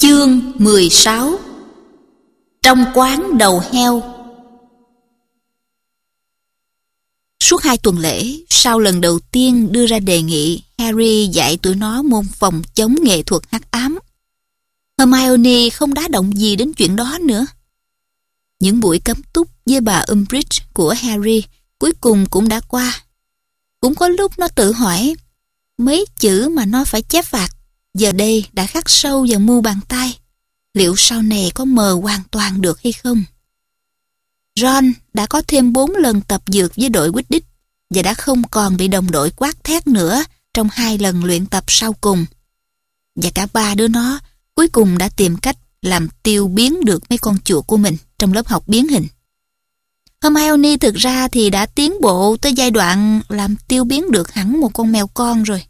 Chương 16. Trong quán đầu heo. Suốt 2 tuần lễ, sau lần đầu tiên đưa ra đề nghị Harry dạy tụi nó môn phòng chống nghệ thuật hắc ám, Hermione không đá động gì đến chuyện đó nữa. Những buổi cấm túc với bà Umbridge của Harry cuối cùng cũng đã qua. Cũng có lúc nó tự hỏi, mấy chữ mà nó phải chép phạt giờ đây đã khắc sâu vào mu bàn tay, liệu sau này có mờ hoàn toàn được hay không? Ron đã có thêm 4 lần tập dược với đội Quidditch và đã không còn bị đồng đội quát thét nữa trong 2 lần luyện tập sau cùng. Và cả 3 đứa nó cuối cùng đã tìm cách làm tiêu biến được mấy con chuột của mình trong lớp học biến hình. Hermione thực ra thì đã tiến bộ tới giai đoạn làm tiêu biến được hẳn một con mèo con rồi.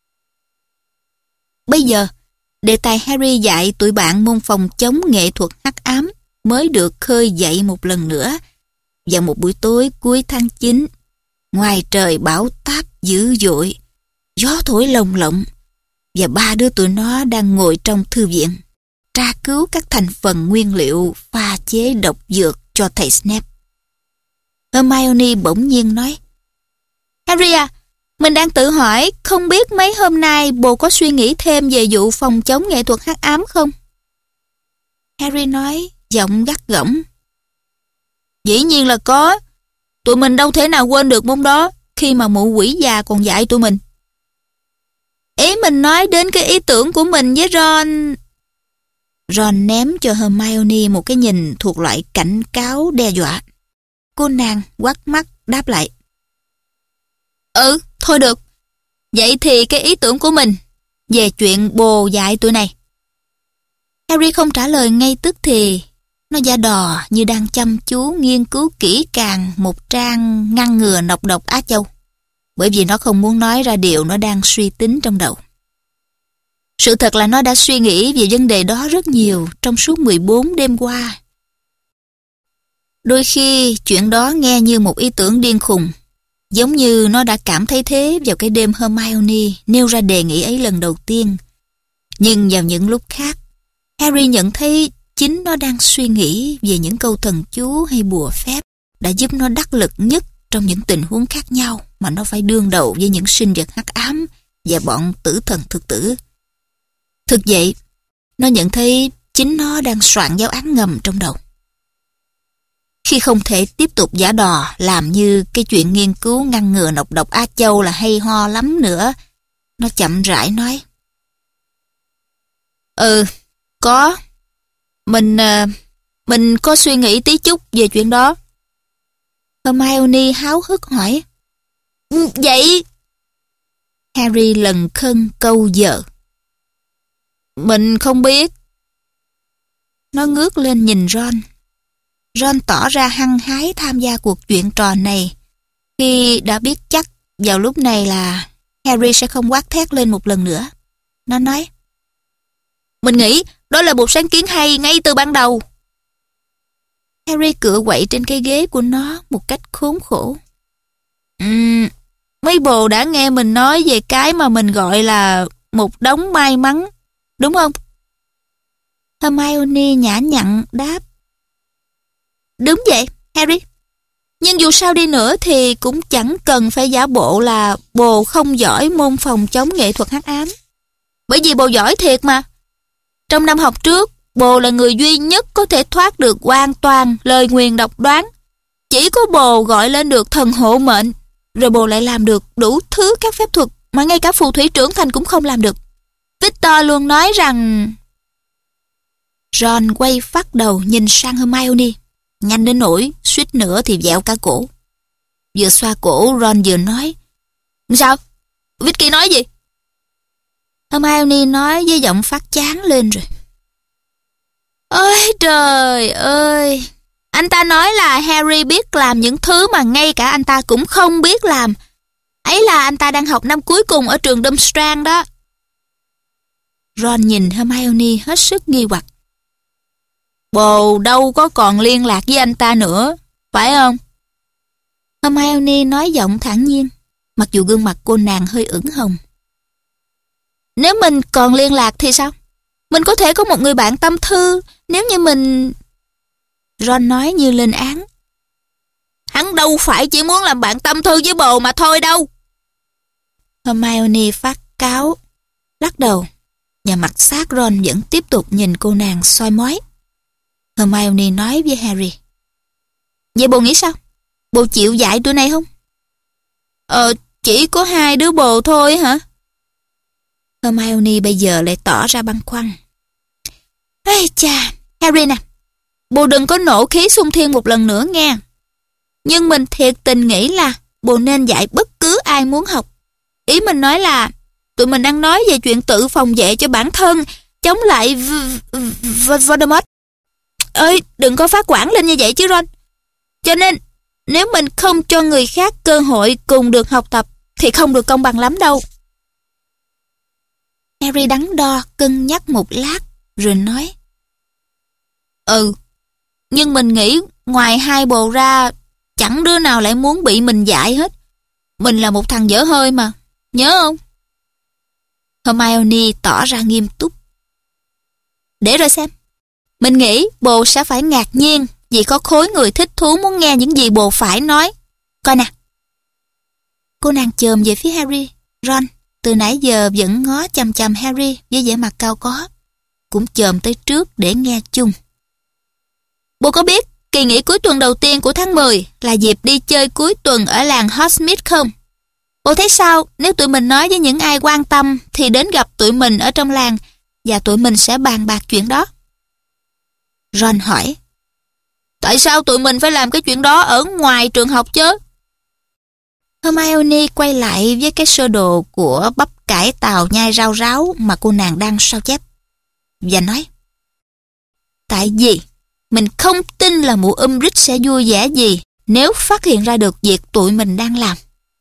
Bây giờ, đề tài Harry dạy tụi bạn môn phòng chống nghệ thuật hắc ám mới được khơi dậy một lần nữa vào một buổi tối cuối tháng 9. Ngoài trời bão táp dữ dội, gió thổi lồng lộng và 3 đứa tụi nó đang ngồi trong thư viện tra cứu các thành phần nguyên liệu pha chế độc dược cho thầy Snape. Hermione bỗng nhiên nói: "Harry à, mình đang tự hỏi không biết mấy hôm nay bồ có suy nghĩ thêm về vụ phòng chống nghệ thuật hắc ám không?" Harry nói, giọng gắt gỏng: "Dĩ nhiên là có. Tụi mình đâu thể nào quên được môn đó khi mà mụ quỷ già còn dạy tụi mình." "Ý mình nói đến cái ý tưởng của mình với Ron." Ron ném cho Hermione một cái nhìn thuộc loại cảnh cáo đe dọa. Cô nàng quắt mắt đáp lại: "Ừ, thôi được. Vậy thì cái ý tưởng của mình về chuyện bồ dạy tụi này." Harry không trả lời ngay tức thì. Nó giả đò như đang chăm chú nghiên cứu kỹ càng một trang ngăn ngừa nọc độc Á Châu, bởi vì nó không muốn nói ra điều nó đang suy tính trong đầu. Sự thật là nó đã suy nghĩ về vấn đề đó rất nhiều trong suốt 14 đêm qua. Đôi khi chuyện đó nghe như một ý tưởng điên khùng, giống như nó đã cảm thấy thế vào cái đêm Hermione nêu ra đề nghị ấy lần đầu tiên. Nhưng vào những lúc khác, Harry nhận thấy chính nó đang suy nghĩ về những câu thần chú hay bùa phép đã giúp nó đắc lực nhất trong những tình huống khác nhau mà nó phải đương đầu với những sinh vật hắc ám và bọn tử thần thực tử. Thực vậy, nó nhận thấy chính nó đang soạn giáo án ngầm trong đầu. Khi không thể tiếp tục giả đò làm như cái chuyện nghiên cứu ngăn ngừa nọc độc Á Châu là hay ho lắm nữa, nó chậm rãi nói: "Ừ, có. Mình có suy nghĩ tí chút về chuyện đó." Hermione háo hức hỏi: "Vậy?" Harry lần khân câu giờ: "Mình không biết." Nó ngước lên nhìn Ron. Ron tỏ ra hăng hái tham gia cuộc chuyện trò này khi đã biết chắc vào lúc này là Harry sẽ không quát thét lên một lần nữa. Nó nói: "Mình nghĩ đó là một sáng kiến hay ngay từ ban đầu." Harry cựa quậy trên cái ghế của nó một cách khốn khổ. Mấy bồ đã nghe mình nói về cái mà mình gọi là một đống may mắn, đúng không?" Hermione nhã nhặn đáp: "Đúng vậy, Harry. Nhưng dù sao đi nữa thì cũng chẳng cần phải giả bộ là bồ không giỏi môn phòng chống nghệ thuật hắc ám. Bởi vì bồ giỏi thiệt mà. Trong năm học trước, bồ là người duy nhất có thể thoát được hoàn toàn lời nguyền độc đoán. Chỉ có bồ gọi lên được thần hộ mệnh, rồi bồ lại làm được đủ thứ các phép thuật mà ngay cả phù thủy trưởng thành cũng không làm được. Victor luôn nói rằng..." Ron quay phát đầu nhìn sang Hermione, nhanh đến nỗi suýt nữa thì vẹo cả cổ. Vừa xoa cổ, Ron vừa nói: "Sao? Vicky nói gì?" Hermione nói với giọng phát chán lên rồi: "Ôi trời ơi! Anh ta nói là Harry biết làm những thứ mà ngay cả anh ta cũng không biết làm. Ấy là anh ta đang học năm cuối cùng ở trường Durmstrang đó." Ron nhìn Hermione hết sức nghi hoặc. "Bồ đâu có còn liên lạc với anh ta nữa, phải không?" Hermione nói giọng thản nhiên, mặc dù gương mặt cô nàng hơi ửng hồng. "Nếu mình còn liên lạc thì sao? Mình có thể có một người bạn tâm thư nếu như mình... Ron nói như lên án. Hắn đâu phải chỉ muốn làm bạn tâm thư với bồ mà thôi đâu. Hermione phát cáu, lắc đầu, và mặt sát Ron vẫn tiếp tục nhìn cô nàng soi mói. Hermione nói với Harry. Vậy bồ nghĩ sao? Bồ chịu dạy tụi này không? Chỉ có 2 đứa bồ thôi hả? Hermione bây giờ lại tỏ ra băn khoăn. Ây chà, Harry nè, bồ đừng có nổ khí xung thiên một lần nữa nghe. Nhưng mình thiệt tình nghĩ là bồ nên dạy bất cứ ai muốn học. Ý mình nói là tụi mình đang nói về chuyện tự phòng vệ cho bản thân, chống lại Voldemort. Ơi, đừng có phát quản lên như vậy chứ Ron. Cho nên, nếu mình không cho người khác cơ hội cùng được học tập, thì không được công bằng lắm đâu. Harry đắn đo, cân nhắc một lát, rồi nói. Nhưng mình nghĩ ngoài 2 bồ ra, chẳng đứa nào lại muốn bị mình dạy hết. Mình là một thằng dở hơi mà, nhớ không? Hermione tỏ ra nghiêm túc. Để rồi xem. Mình nghĩ bồ sẽ phải ngạc nhiên vì có khối người thích thú muốn nghe những gì bồ phải nói. Coi nè. Cô nàng chồm về phía Harry. Ron từ nãy giờ vẫn ngó chằm chằm Harry với vẻ mặt cao có, cũng chồm tới trước để nghe chung. Bồ có biết kỳ nghỉ cuối tuần đầu tiên của tháng 10 là dịp đi chơi cuối tuần ở làng Hogsmeade không? Bồ thấy sao nếu tụi mình nói với những ai quan tâm thì đến gặp tụi mình ở trong làng và tụi mình sẽ bàn bạc chuyện đó? Ron hỏi. Tại sao tụi mình phải làm cái chuyện đó ở ngoài trường học chứ? Hermione quay lại với cái sơ đồ của bắp cải tàu nhai rau ráo mà cô nàng đang sao chép và nói. Tại vì mình không tin là mụ Umbridge sẽ vui vẻ gì nếu phát hiện ra được việc tụi mình đang làm.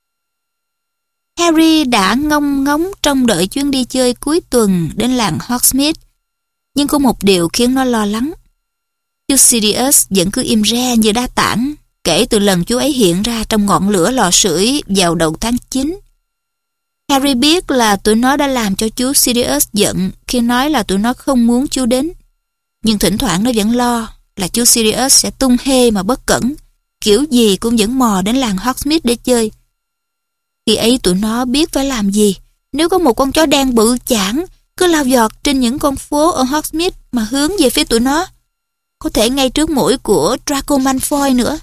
Harry đã ngông ngóng trông đợi chuyến đi chơi cuối tuần đến làng Hogsmeade, nhưng có một điều khiến nó lo lắng. Chú Sirius vẫn cứ im re như đá tảng kể từ lần chú ấy hiện ra trong ngọn lửa lò sưởi vào đầu tháng 9. Harry biết là tụi nó đã làm cho chú Sirius giận khi nói là tụi nó không muốn chú đến, nhưng thỉnh thoảng nó vẫn lo là chú Sirius sẽ tung hê mà bất cẩn, kiểu gì cũng vẫn mò đến làng Hogsmeade để chơi. Khi ấy tụi nó biết phải làm gì nếu có một con chó đen bự chảng cứ lao vọt trên những con phố ở Hogsmeade mà hướng về phía tụi nó, có thể ngay trước mũi của Draco Malfoy nữa.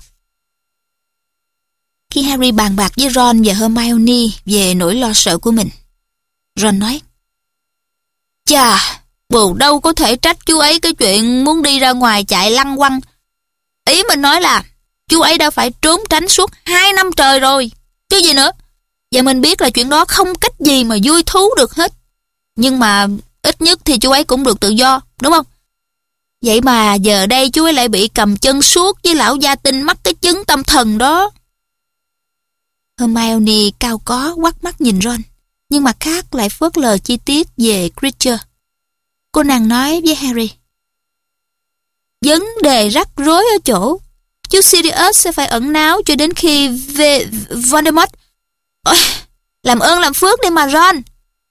Khi Harry bàn bạc với Ron và Hermione về nỗi lo sợ của mình, Ron nói. Chà, bồ đâu có thể trách chú ấy cái chuyện muốn đi ra ngoài chạy lăng quăng. Ý mình nói là chú ấy đã phải trốn tránh suốt 2 năm trời rồi, chứ gì nữa. Và mình biết là chuyện đó không cách gì mà vui thú được hết. Nhưng mà ít nhất thì chú ấy cũng được tự do, đúng không? Vậy mà giờ đây chú ấy lại bị cầm chân suốt với lão gia tinh mắc cái chứng tâm thần đó. Hermione cao có quắt mắt nhìn Ron, nhưng mặt khác lại phớt lờ chi tiết về Creature. Cô nàng nói với Harry. Vấn đề rắc rối ở chỗ chú Sirius sẽ phải ẩn náu cho đến khi Voldemort... làm ơn làm phước đi mà Ron.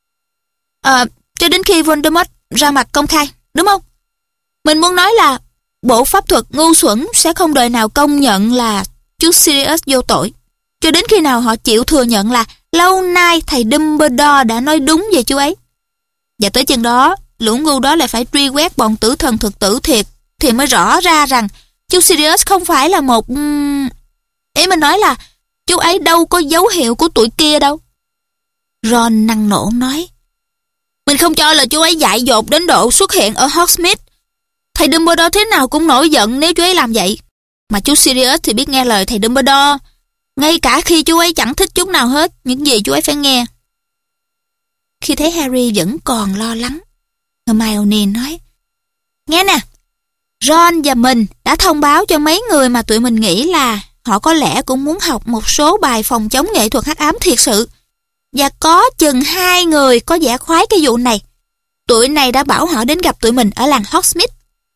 Cho đến khi Voldemort ra mặt công khai, đúng không? Mình muốn nói là bộ pháp thuật ngu xuẩn sẽ không đời nào công nhận là chú Sirius vô tội, cho đến khi nào họ chịu thừa nhận là lâu nay thầy Dumbledore đã nói đúng về chú ấy. Và tới chừng đó, lũ ngu đó lại phải truy quét bọn tử thần thực tử thiệt, thì mới rõ ra rằng chú Sirius không phải là một... Ý mình nói là chú ấy đâu có dấu hiệu của tụi kia đâu. Ron năng nổ nói. Mình không cho là chú ấy dại dột đến độ xuất hiện ở Hogsmeade. Thầy Dumbledore thế nào cũng nổi giận nếu chú ấy làm vậy. Mà chú Sirius thì biết nghe lời thầy Dumbledore, ngay cả khi chú ấy chẳng thích chút nào hết những gì chú ấy phải nghe. Khi thấy Harry vẫn còn lo lắng, Hermione nói. Nghe nè, Ron và mình đã thông báo cho mấy người mà tụi mình nghĩ là họ có lẽ cũng muốn học một số bài phòng chống nghệ thuật hắc ám thiệt sự. Và có chừng 2 người có vẻ khoái cái vụ này. Tụi này đã bảo họ đến gặp tụi mình ở làng Hogsmeade.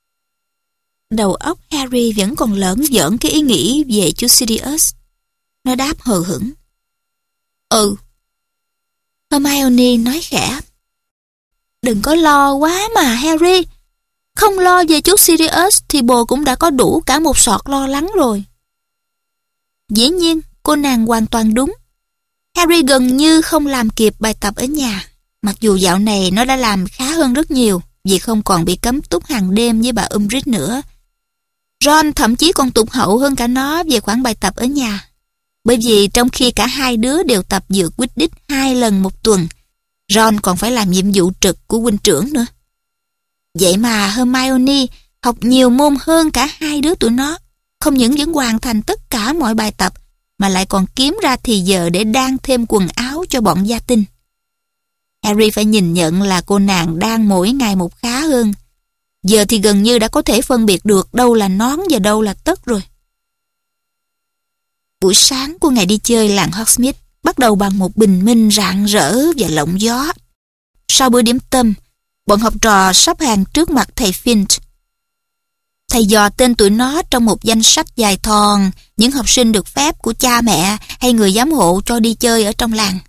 Đầu óc Harry vẫn còn lởn vởn cái ý nghĩ về chú Sirius. Nó đáp hờ hững. Hermione nói khẽ. Đừng có lo quá mà Harry. Không lo về chú Sirius thì bồ cũng đã có đủ cả một sọt lo lắng rồi. Dĩ nhiên, cô nàng hoàn toàn đúng. Harry gần như không làm kịp bài tập ở nhà. Mặc dù dạo này nó đã làm khá hơn rất nhiều vì không còn bị cấm túc hàng đêm với bà Umbridge nữa. Ron thậm chí còn tụt hậu hơn cả nó về khoản bài tập ở nhà. Bởi vì trong khi cả hai đứa đều tập dược Quidditch 2 lần một tuần, Ron còn phải làm nhiệm vụ trực của huynh trưởng nữa. Vậy mà Hermione học nhiều môn hơn cả hai đứa tụi nó. Không những vẫn hoàn thành tất cả mọi bài tập, mà lại còn kiếm ra thì giờ để đan thêm quần áo cho bọn gia tinh. Harry phải nhìn nhận là cô nàng đang mỗi ngày một khá hơn. Giờ thì gần như đã có thể phân biệt được đâu là nón và đâu là tất rồi. Buổi sáng của ngày đi chơi làng Hogsmeade bắt đầu bằng một bình minh rạng rỡ và lộng gió. Sau bữa điểm tâm, bọn học trò sắp hàng trước mặt thầy Finch. Thầy dò tên tụi nó trong một danh sách dài thòn những học sinh được phép của cha mẹ hay người giám hộ cho đi chơi ở trong làng.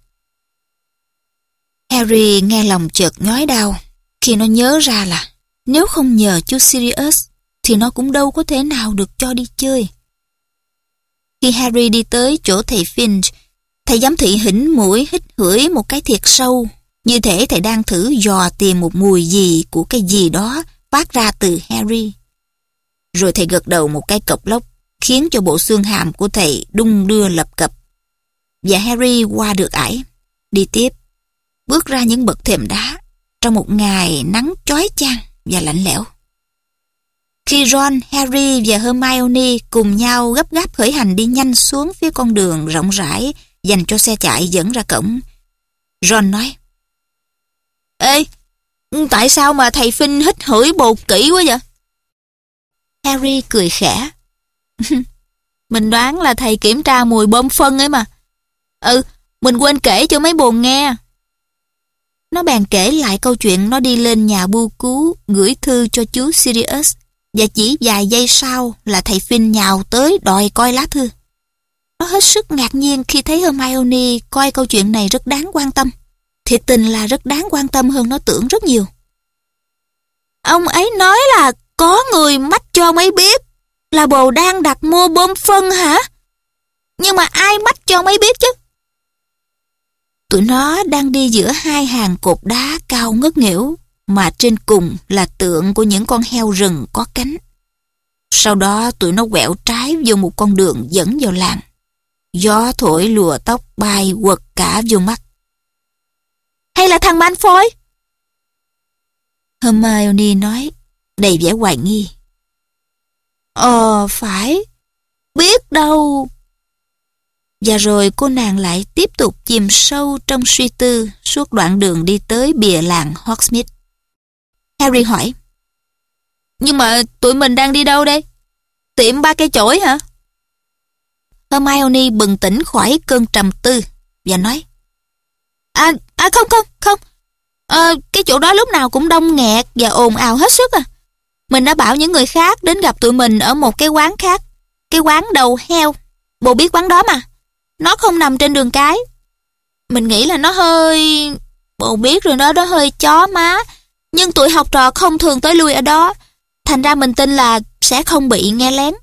Harry nghe lòng chợt nhói đau khi nó nhớ ra là nếu không nhờ chú Sirius thì nó cũng đâu có thể nào được cho đi chơi. Khi Harry đi tới chỗ thầy Finch, thầy giám thị hỉnh mũi hít hửi một cái thiệt sâu, như thể thầy đang thử dò tìm một mùi gì của cái gì đó phát ra từ Harry. Rồi thầy gật đầu một cái cộc lốc, khiến cho bộ xương hàm của thầy đung đưa lập cập. Và Harry qua được ải, đi tiếp, bước ra những bậc thềm đá, trong một ngày nắng chói chang và lạnh lẽo. Khi Ron, Harry và Hermione cùng nhau gấp gáp khởi hành đi nhanh xuống phía con đường rộng rãi dành cho xe chạy dẫn ra cổng, Ron nói: Ê, tại sao mà thầy Finch hít hửi bồ kỹ quá vậy? Harry cười khẽ. Mình đoán là thầy kiểm tra mùi bơm phân ấy mà. Mình quên kể cho mấy bồ nghe. Nó bèn kể lại câu chuyện nó đi lên nhà bưu cứu gửi thư cho chú Sirius, và chỉ vài giây sau là thầy Finch nhào tới đòi coi lá thư. Nó hết sức ngạc nhiên khi thấy Hermione coi câu chuyện này rất đáng quan tâm. Thiệt tình là rất đáng quan tâm hơn nó tưởng rất nhiều. Ông ấy nói là có người mách cho ông ấy biết là bồ đang đặt mua bơm phân hả? Nhưng mà ai mách cho ông ấy biết chứ? Tụi nó đang đi giữa hai hàng cột đá cao ngất nghễu, mà trên cùng là tượng của những con heo rừng có cánh. Sau đó tụi nó quẹo trái vô một con đường dẫn vào làng. Gió thổi lùa tóc bay quật cả vô mắt. Hay là thằng Malfoy? Hermione nói, đầy vẻ hoài nghi. Phải. Biết đâu. Và rồi cô nàng lại tiếp tục chìm sâu trong suy tư suốt đoạn đường đi tới bìa làng Hogsmeade. Harry hỏi: Nhưng mà tụi mình đang đi đâu đây? Tiệm ba cây chổi hả? Hermione bừng tỉnh khỏi cơn trầm tư và nói: Không. Cái chỗ đó lúc nào cũng đông nghẹt và ồn ào hết sức à. Mình đã bảo những người khác đến gặp tụi mình ở một cái quán khác. Cái quán đầu heo. Bồ biết quán đó mà. Nó không nằm trên đường cái. Mình nghĩ là nó hơi... Bồ biết rồi đó, nó hơi chó má. Nhưng tụi học trò không thường tới lui ở đó. Thành ra mình tin là sẽ không bị nghe lén.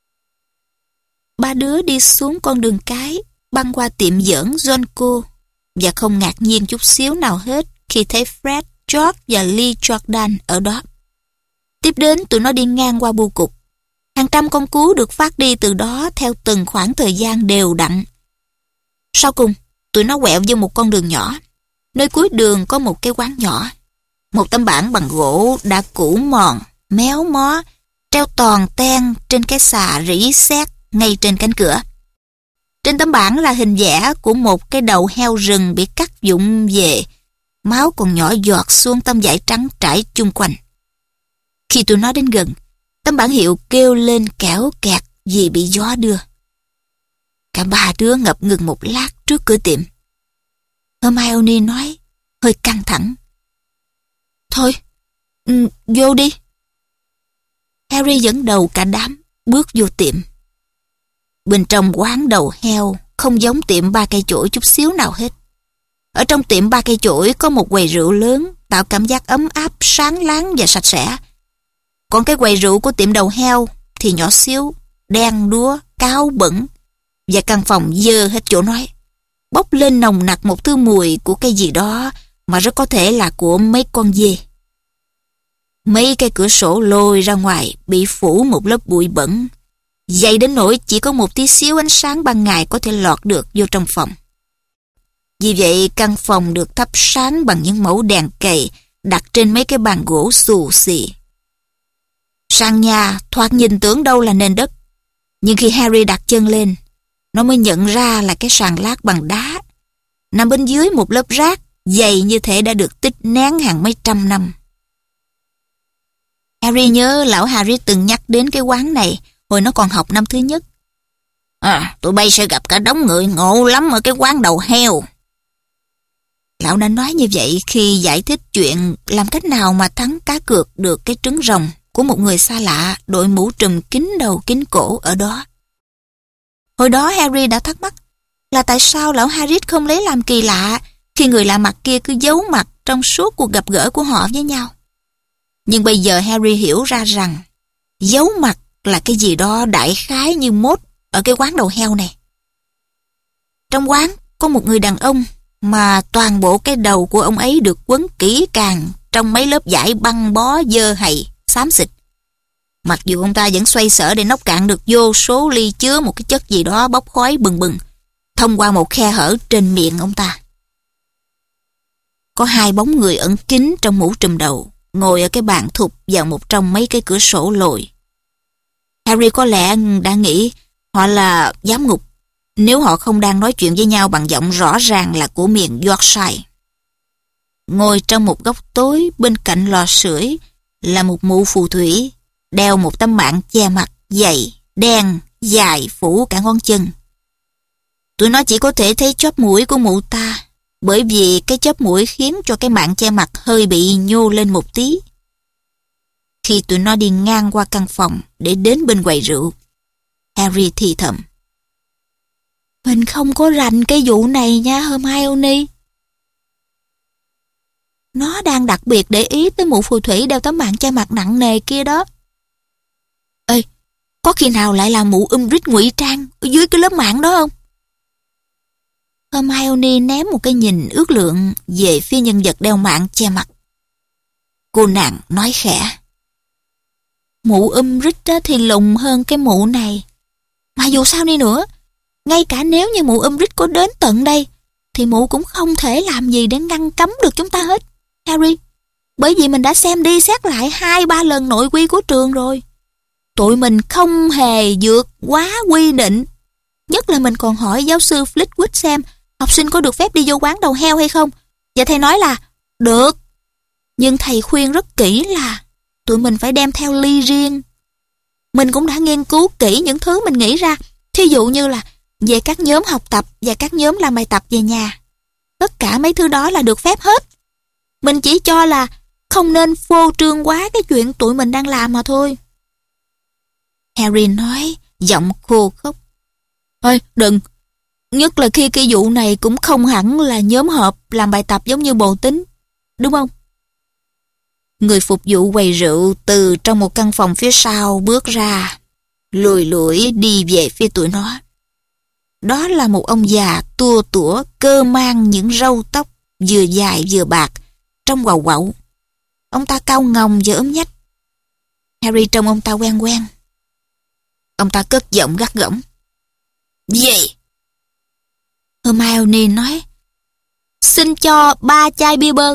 Ba đứa đi xuống con đường cái, băng qua tiệm giỡn Johnco, và không ngạc nhiên chút xíu nào hết khi thấy Fred, George và Lee Jordan ở đó. Tiếp đến tụi nó đi ngang qua bưu cục. Hàng trăm con cú được phát đi từ đó theo từng khoảng thời gian đều đặn. Sau cùng, tụi nó quẹo vô một con đường nhỏ. Nơi cuối đường có một cái quán nhỏ. Một tấm bảng bằng gỗ đã cũ mòn, méo mó, treo toàn ten trên cái xà rỉ sét ngay trên cánh cửa. Trên tấm bảng là hình vẽ của một cái đầu heo rừng bị cắt vụn về, máu còn nhỏ giọt xuống tấm vải trắng trải chung quanh. Khi tụi nó đến gần, tấm bảng hiệu kêu lên kẽo kẹt vì bị gió đưa. Cả ba đứa ngập ngừng một lát trước cửa tiệm. Hermione nói, hơi căng thẳng: Thôi, vô đi. Harry dẫn đầu cả đám bước vô tiệm. Bên trong quán đầu heo không giống tiệm ba cây chổi chút xíu nào hết. Ở trong tiệm ba cây chổi có một quầy rượu lớn tạo cảm giác ấm áp, sáng láng và sạch sẽ. Còn cái quầy rượu của tiệm đầu heo thì nhỏ xíu, đen đúa, cáo bẩn, và căn phòng dơ hết chỗ nói. Bốc lên nồng nặc một thứ mùi của cái gì đó mà rất có thể là của mấy con dê. Mấy cái cửa sổ lồi ra ngoài bị phủ một lớp bụi bẩn, dày đến nỗi chỉ có một tí xíu ánh sáng ban ngày có thể lọt được vô trong phòng. Vì vậy căn phòng được thắp sáng bằng những mẩu đèn cầy đặt trên mấy cái bàn gỗ xù xì. Sàn nhà thoạt nhìn tưởng đâu là nền đất, nhưng khi Harry đặt chân lên, nó mới nhận ra là cái sàn lát bằng đá, nằm bên dưới một lớp rác dày như thể đã được tích nén hàng mấy trăm năm. Harry nhớ lão Harry từng nhắc đến cái quán này hồi nó còn học năm thứ nhất. Tụi bay sẽ gặp cả đống người ngộ lắm ở cái quán đầu heo. Lão đã nói như vậy khi giải thích chuyện làm cách nào mà thắng cá cược được cái trứng rồng của một người xa lạ đội mũ trùm kín đầu kín cổ ở đó. Hồi đó Harry đã thắc mắc là tại sao lão Harry không lấy làm kỳ lạ khi người lạ mặt kia cứ giấu mặt trong suốt cuộc gặp gỡ của họ với nhau. Nhưng bây giờ Harry hiểu ra rằng giấu mặt là cái gì đó đại khái như mốt ở cái quán đầu heo này. Trong quán có một người đàn ông mà toàn bộ cái đầu của ông ấy được quấn kỹ càng trong mấy lớp vải băng bó dơ hầy, xám xịt. Mặc dù ông ta vẫn xoay sở để nốc cạn được vô số ly chứa một cái chất gì đó bốc khói bừng bừng thông qua một khe hở trên miệng ông ta. Có hai bóng người ẩn kín trong mũ trùm đầu ngồi ở cái bàn thụp vào một trong mấy cái cửa sổ lồi. Harry có lẽ đã nghĩ họ là giám ngục nếu họ không đang nói chuyện với nhau bằng giọng rõ ràng là của miền Yorkshire. Ngồi trong một góc tối bên cạnh lò sưởi là một mụ phù thủy đeo một tấm mạng che mặt dày, đen, dài phủ cả ngón chân. Tụi nó chỉ có thể thấy chóp mũi của mụ ta, bởi vì cái chóp mũi khiến cho cái mạng che mặt hơi bị nhô lên một tí. Khi tụi nó đi ngang qua căn phòng để đến bên quầy rượu, Harry thì thầm: "Mình không có rành cái vụ này nha Hermione." Nó đang đặc biệt để ý tới mụ phù thủy đeo tấm mạng che mặt nặng nề kia đó. Ê, có khi nào lại là mụ Umbridge ngụy trang ở dưới cái lớp mạng đó không? Hermione ném một cái nhìn ước lượng về phía nhân vật đeo mạng che mặt. Cô nàng nói khẽ: "Mụ Umbridge thì lùn hơn cái mụ này. Mà dù sao đi nữa, ngay cả nếu như mụ Umbridge có đến tận đây, thì mụ cũng không thể làm gì để ngăn cấm được chúng ta hết, Harry. Bởi vì mình đã xem đi xét lại 2-3 lần nội quy của trường rồi. Tụi mình không hề vượt quá quy định. Nhất là mình còn hỏi giáo sư Flitwick xem học sinh có được phép đi vô quán đầu heo hay không. Và thầy nói là được. Nhưng thầy khuyên rất kỹ là tụi mình phải đem theo ly riêng. Mình cũng đã nghiên cứu kỹ những thứ mình nghĩ ra. Thí dụ như là về các nhóm học tập và các nhóm làm bài tập về nhà. Tất cả mấy thứ đó là được phép hết. Mình chỉ cho là không nên phô trương quá cái chuyện tụi mình đang làm mà thôi." Harry nói, giọng khô khốc: "Ôi, đừng. Nhất là khi cái vụ này cũng không hẳn là nhóm họp làm bài tập giống như bồ tính, đúng không?" Người phục vụ quầy rượu từ trong một căn phòng phía sau bước ra, lùi lủi đi về phía tụi nó. Đó là một ông già tua tủa, cơ mang những râu tóc vừa dài vừa bạc, trông quàu quậu. Ông ta cao ngòng và ốm nhách. Harry trông ông ta quen quen. Ông ta cất giọng gắt gỏng: "Gì?" Hermione nói: "Xin cho 3 chai bia bơ."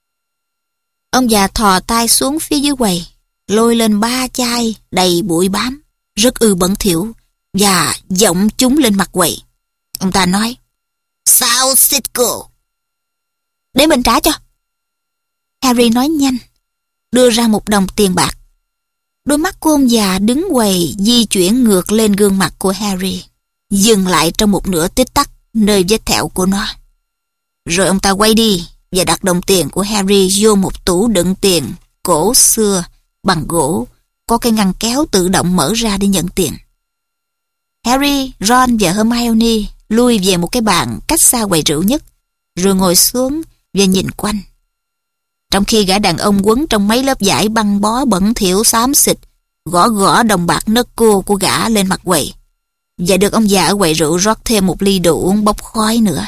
Ông già thò tay xuống phía dưới quầy, lôi lên 3 chai đầy bụi bám, rất bẩn thỉu, và giọng chúng lên mặt quầy. Ông ta nói: "Sao xịt cô?" "Để mình trả cho." Harry nói nhanh, đưa ra một đồng tiền bạc. Đôi mắt của ông già đứng quầy di chuyển ngược lên gương mặt của Harry, dừng lại trong một nửa tích tắc nơi vết thẹo của nó. Rồi ông ta quay đi và đặt đồng tiền của Harry vô một tủ đựng tiền cổ xưa bằng gỗ, có cái ngăn kéo tự động mở ra để nhận tiền. Harry, Ron và Hermione lui về một cái bàn cách xa quầy rượu nhất, rồi ngồi xuống và nhìn quanh. trong khi gã đàn ông quấn trong mấy lớp vải băng bó bẩn thỉu xám xịt, gõ gõ đồng bạc nấc cô của gã lên mặt quầy, và được ông già ở quầy rượu rót thêm một ly đồ uống bốc khói nữa.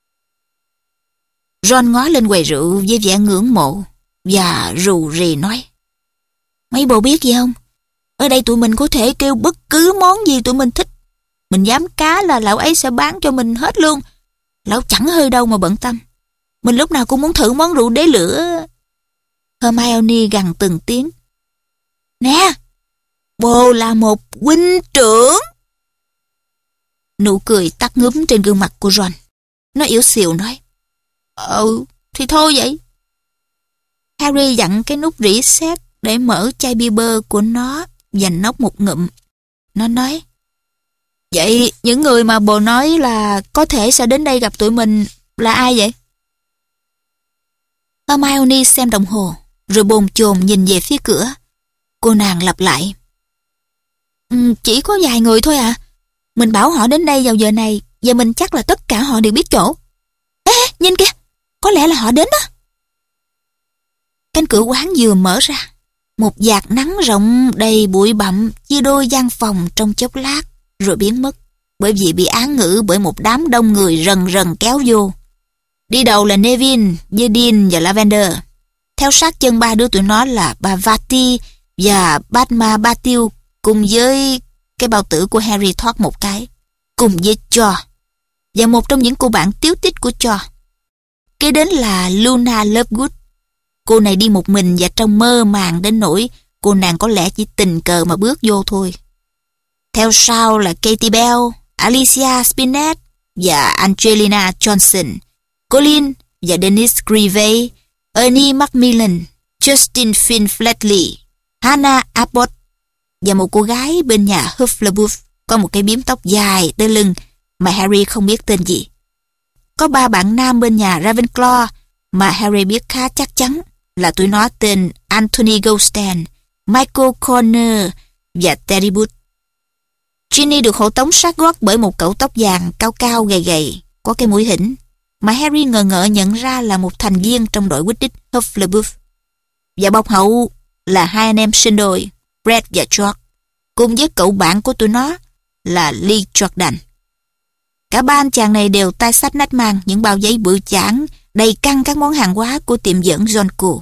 Ron ngó lên quầy rượu với vẻ ngưỡng mộ và rù rì nói: "Mấy bộ biết gì không? Ở đây tụi mình có thể kêu bất cứ món gì tụi mình thích. Mình dám cá là lão ấy sẽ bán cho mình hết luôn. Lão chẳng hơi đâu mà bận tâm. Mình lúc nào cũng muốn thử món rượu đế lửa." Hermione gằn từng tiếng: "Nè, bồ là một huynh trưởng." Nụ cười tắt ngúm trên gương mặt của Ron. Nó yếu xìu nói: Thì thôi vậy." Harry dặn cái nút rỉ sét để mở chai bia bơ của nó và nốc một ngụm. Nó nói: "Vậy những người mà bồ nói là có thể sẽ đến đây gặp tụi mình là ai vậy?" Hermione xem đồng hồ, rồi bồn chồn nhìn về phía cửa. Cô nàng lặp lại: "Chỉ có vài người thôi à. Mình bảo họ đến đây vào giờ này, và mình chắc là tất cả họ đều biết chỗ. Ê, nhìn kìa, có lẽ là họ đến đó." Cánh cửa quán vừa mở ra, một vạt nắng rộng đầy bụi bặm chia đôi gian phòng trong chốc lát rồi biến mất, bởi vì bị án ngữ bởi một đám đông người rần rần kéo vô. Đi đầu là Neville, với Dean và Lavender. Theo sát chân ba đứa tụi nó là bà Vati và Padma Patil, cùng với cái bao tử của Harry thoát một cái, cùng với Cho, và một trong những cô bạn tíu tít của Cho. Kế đến là Luna Lovegood. Cô này đi một mình và trông mơ màng đến nỗi cô nàng có lẽ chỉ tình cờ mà bước vô thôi. Theo sau là Katie Bell, Alicia Spinnet và Angelina Johnson, Colin và Dennis Grevey, Ernie Macmillan, Justin Finn Fletley, Hannah Abbott và một cô gái bên nhà Hufflepuff có một cái bím tóc dài tới lưng mà Harry không biết tên gì. Có 3 bạn nam bên nhà Ravenclaw mà Harry biết khá chắc chắn là tụi nó tên Anthony Goldstan, Michael Corner và Terry Booth. Ginny được hộ tống sát gót bởi một cậu tóc vàng cao cao gầy gầy, có cái mũi hỉnh, mà Harry ngờ ngợ nhận ra là một thành viên trong đội Quidditch Hufflepuff. Và bọc hậu là 2 anh em sinh đôi, Fred và George, cùng với cậu bạn của tụi nó là Lee Jordan. Cả 3 anh chàng này đều tay xách nách mang những bao giấy bự chảng đầy căng các món hàng hóa của tiệm dẫn John Cool.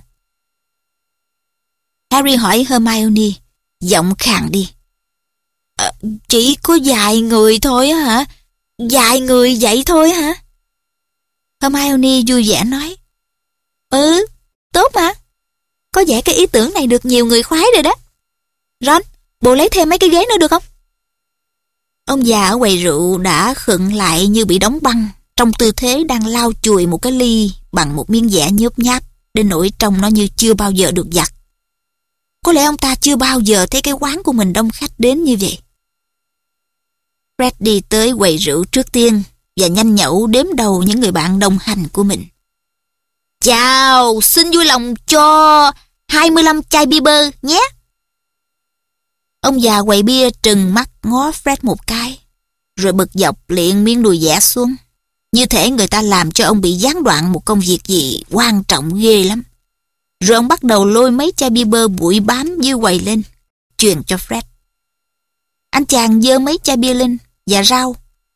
Harry hỏi Hermione, giọng khàn đi: "Chỉ có vài người thôi á hả? Vài người vậy thôi hả?" Hermione vui vẻ nói: Tốt mà. Có vẻ cái ý tưởng này được nhiều người khoái rồi đó. Ron, bồ lấy thêm mấy cái ghế nữa được không?" Ông già ở quầy rượu đã khựng lại như bị đóng băng, trong tư thế đang lau chùi một cái ly bằng một miếng vải nhớp nháp, đến nỗi trông nó như chưa bao giờ được giặt. Có lẽ ông ta chưa bao giờ thấy cái quán của mình đông khách đến như vậy. Fred đi tới quầy rượu trước tiên và nhanh nhẩu đếm đầu những người bạn đồng hành của mình. "Chào, xin vui lòng cho 25 chai bia bơ nhé." Ông già quầy bia trừng mắt ngó Fred một cái, rồi bực dọc liệng miếng đùi dẻ xuống, như thể người ta làm cho ông bị gián đoạn một công việc gì quan trọng ghê lắm. Rồi ông bắt đầu lôi mấy chai bia bơ bụi bám dưới quầy lên, truyền cho Fred. Anh chàng giơ mấy chai bia lên và rao: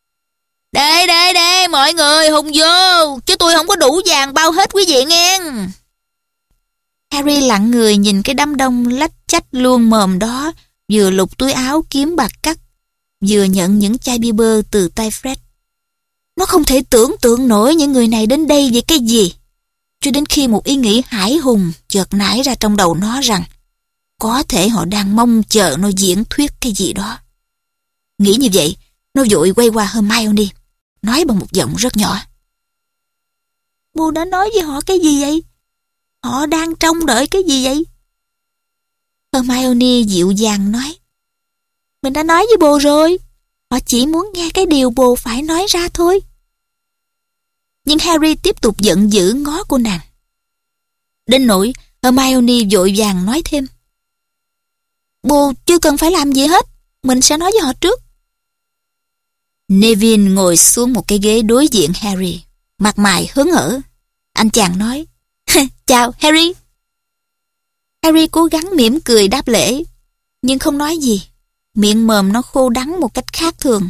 Đây, mọi người hùng vô, chứ tôi không có đủ vàng bao hết quý vị nghe." Harry lặng người nhìn cái đám đông lách chách luôn mồm đó, vừa lục túi áo kiếm bạc cắt, vừa nhận những chai bia bơ từ tay Fred. Nó không thể tưởng tượng nổi những người này đến đây vì cái gì, cho đến khi một ý nghĩ hãi hùng chợt nảy ra trong đầu nó rằng có thể họ đang mong chờ nó diễn thuyết cái gì đó. Nghĩ như vậy, nó vội quay qua Hermione, nói bằng một giọng rất nhỏ: "Bồ đã nói với họ cái gì vậy? Họ đang trông đợi cái gì vậy?" Hermione dịu dàng nói: "Mình đã nói với bồ rồi. Họ chỉ muốn nghe cái điều bồ phải nói ra thôi." Nhưng Harry tiếp tục giận dữ ngó cô nàng. Đến nỗi Hermione vội vàng nói thêm: "Bồ chưa cần phải làm gì hết. Mình sẽ nói với họ trước." Neville ngồi xuống một cái ghế đối diện Harry, mặt mày hớn hở. Anh chàng nói: Chào, Harry. Harry cố gắng mỉm cười đáp lễ, nhưng không nói gì. Miệng mồm nó khô đắng một cách khác thường.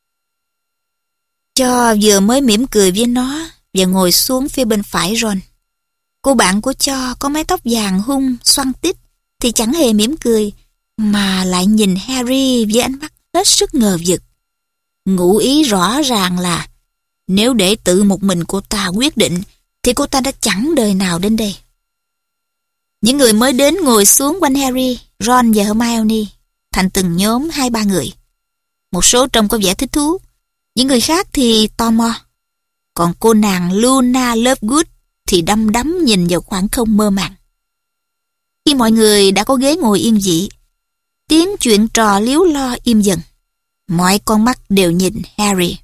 Cho vừa mới mỉm cười với nó và ngồi xuống phía bên phải Ron. Cô bạn của Cho có mái tóc vàng hung, xoăn tít thì chẳng hề mỉm cười, mà lại nhìn Harry với ánh mắt hết sức ngờ vực. Ngụ ý rõ ràng là nếu để tự một mình cô ta quyết định thì cô ta đã chẳng đời nào đến đây. Những người mới đến ngồi xuống quanh Harry, Ron và Hermione thành từng nhóm 2-3 người. Một số trông có vẻ thích thú, những người khác thì tò mò. Còn cô nàng Luna Lovegood thì đăm đắm nhìn vào khoảng không mơ màng. Khi mọi người đã có ghế ngồi yên vị, tiếng chuyện trò líu lo im dần. Mọi con mắt đều nhìn Harry.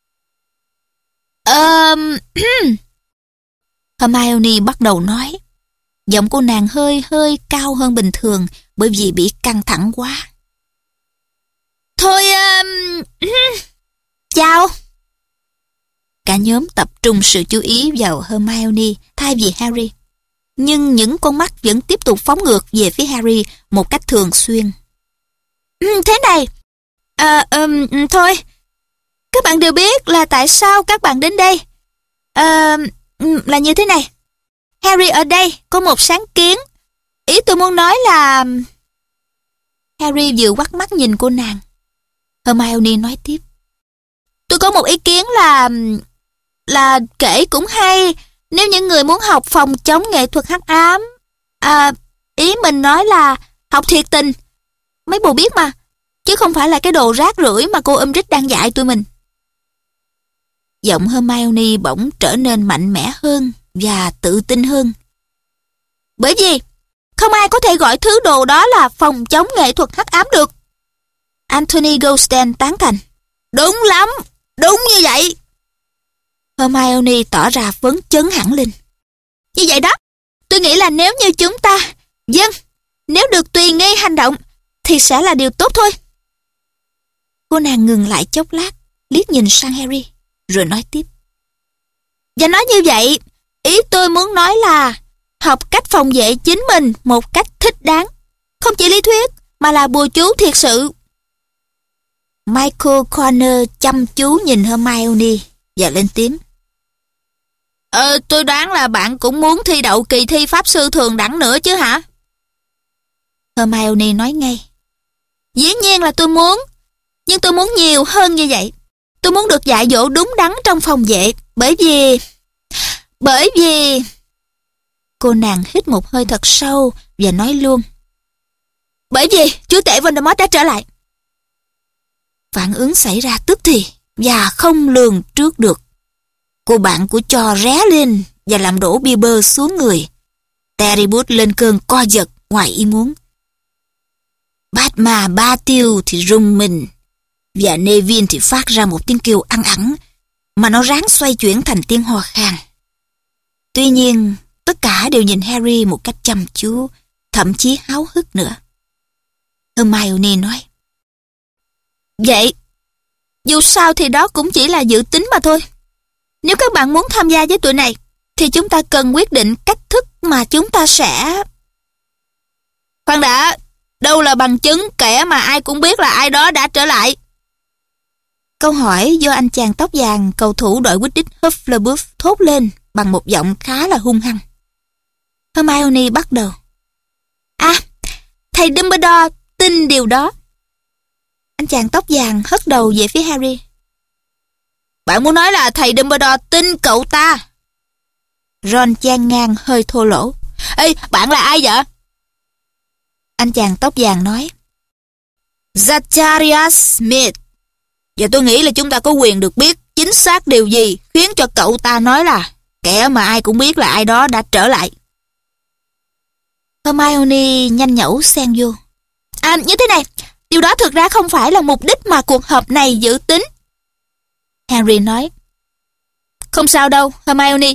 Hermione bắt đầu nói. Giọng cô nàng hơi cao hơn bình thường bởi vì bị căng thẳng quá. Thôi, chào. Cả nhóm tập trung sự chú ý vào Hermione thay vì Harry. Nhưng những con mắt vẫn tiếp tục phóng ngược về phía Harry một cách thường xuyên. Thế này, thôi, các bạn đều biết là tại sao các bạn đến đây. Là như thế này. Harry ở đây có một sáng kiến. Ý tôi muốn nói là... Harry vừa quắt mắt nhìn cô nàng. Hermione nói tiếp. Tôi có một ý kiến là kể cũng hay nếu những người muốn học phòng chống nghệ thuật hắc ám. Ý mình nói là học thiệt tình. Mấy bồ biết mà, chứ không phải là cái đồ rác rưởi mà cô Umbridge đang dạy tụi mình. Giọng Hermione bỗng trở nên mạnh mẽ hơn và tự tin hơn. Bởi vì không ai có thể gọi thứ đồ đó là phòng chống nghệ thuật hắc ám được. Anthony Goldstan tán thành. Đúng lắm, đúng như vậy. Hermione tỏ ra phấn chấn hẳn lên. Như vậy đó, tôi nghĩ là nếu như chúng ta, nếu được tùy nghi hành động, thì sẽ là điều tốt thôi. Cô nàng ngừng lại chốc lát, liếc nhìn sang Harry, rồi nói tiếp. Và nói như vậy, ý tôi muốn nói là học cách phòng vệ chính mình một cách thích đáng. Không chỉ lý thuyết, mà là bùa chú thiệt sự. Michael Corner chăm chú nhìn Hermione và lên tiếng. Tôi đoán là bạn cũng muốn thi đậu kỳ thi pháp sư thường đẳng nữa chứ hả? Hermione nói ngay. Dĩ nhiên là tôi muốn, nhưng tôi muốn nhiều hơn như vậy. Tôi muốn được dạy dỗ đúng đắn trong phòng vệ, bởi vì... Cô nàng hít một hơi thật sâu và nói luôn. Bởi vì chúa tể Voldemort đã trở lại. Phản ứng xảy ra tức thì và không lường trước được. Cô bạn của Cho ré lên và làm đổ bia bơ xuống người. Terribus lên cơn co giật ngoài ý muốn. Batma Ba Tiêu thì rung mình, và Neville thì phát ra một tiếng kêu ăn ẳng mà nó ráng xoay chuyển thành tiếng ho khan. Tuy nhiên, tất cả đều nhìn Harry một cách chăm chú, thậm chí háo hức nữa. Hermione nói. Vậy, dù sao thì đó cũng chỉ là dự tính mà thôi. Nếu các bạn muốn tham gia với tụi này, thì chúng ta cần quyết định cách thức mà chúng ta sẽ... Khoan đã, đâu là bằng chứng kẻ mà ai cũng biết là ai đó đã trở lại? Câu hỏi do anh chàng tóc vàng cầu thủ đội Quidditch Hufflepuff thốt lên bằng một giọng khá là hung hăng. Hermione bắt đầu. Thầy Dumbledore tin điều đó. Anh chàng tóc vàng hất đầu về phía Harry. Bạn muốn nói là thầy Dumbledore tin cậu ta? Ron chen ngang hơi thô lỗ. Ê, bạn là ai vậy? Anh chàng tóc vàng nói. Zacharias Smith. Và tôi nghĩ là chúng ta có quyền được biết chính xác điều gì khiến cho cậu ta nói là kẻ mà ai cũng biết là ai đó đã trở lại. Hermione nhanh nhẩu xen vô. Như thế này, điều đó thực ra không phải là mục đích mà cuộc họp này dự tính. Harry nói. Không sao đâu, Hermione.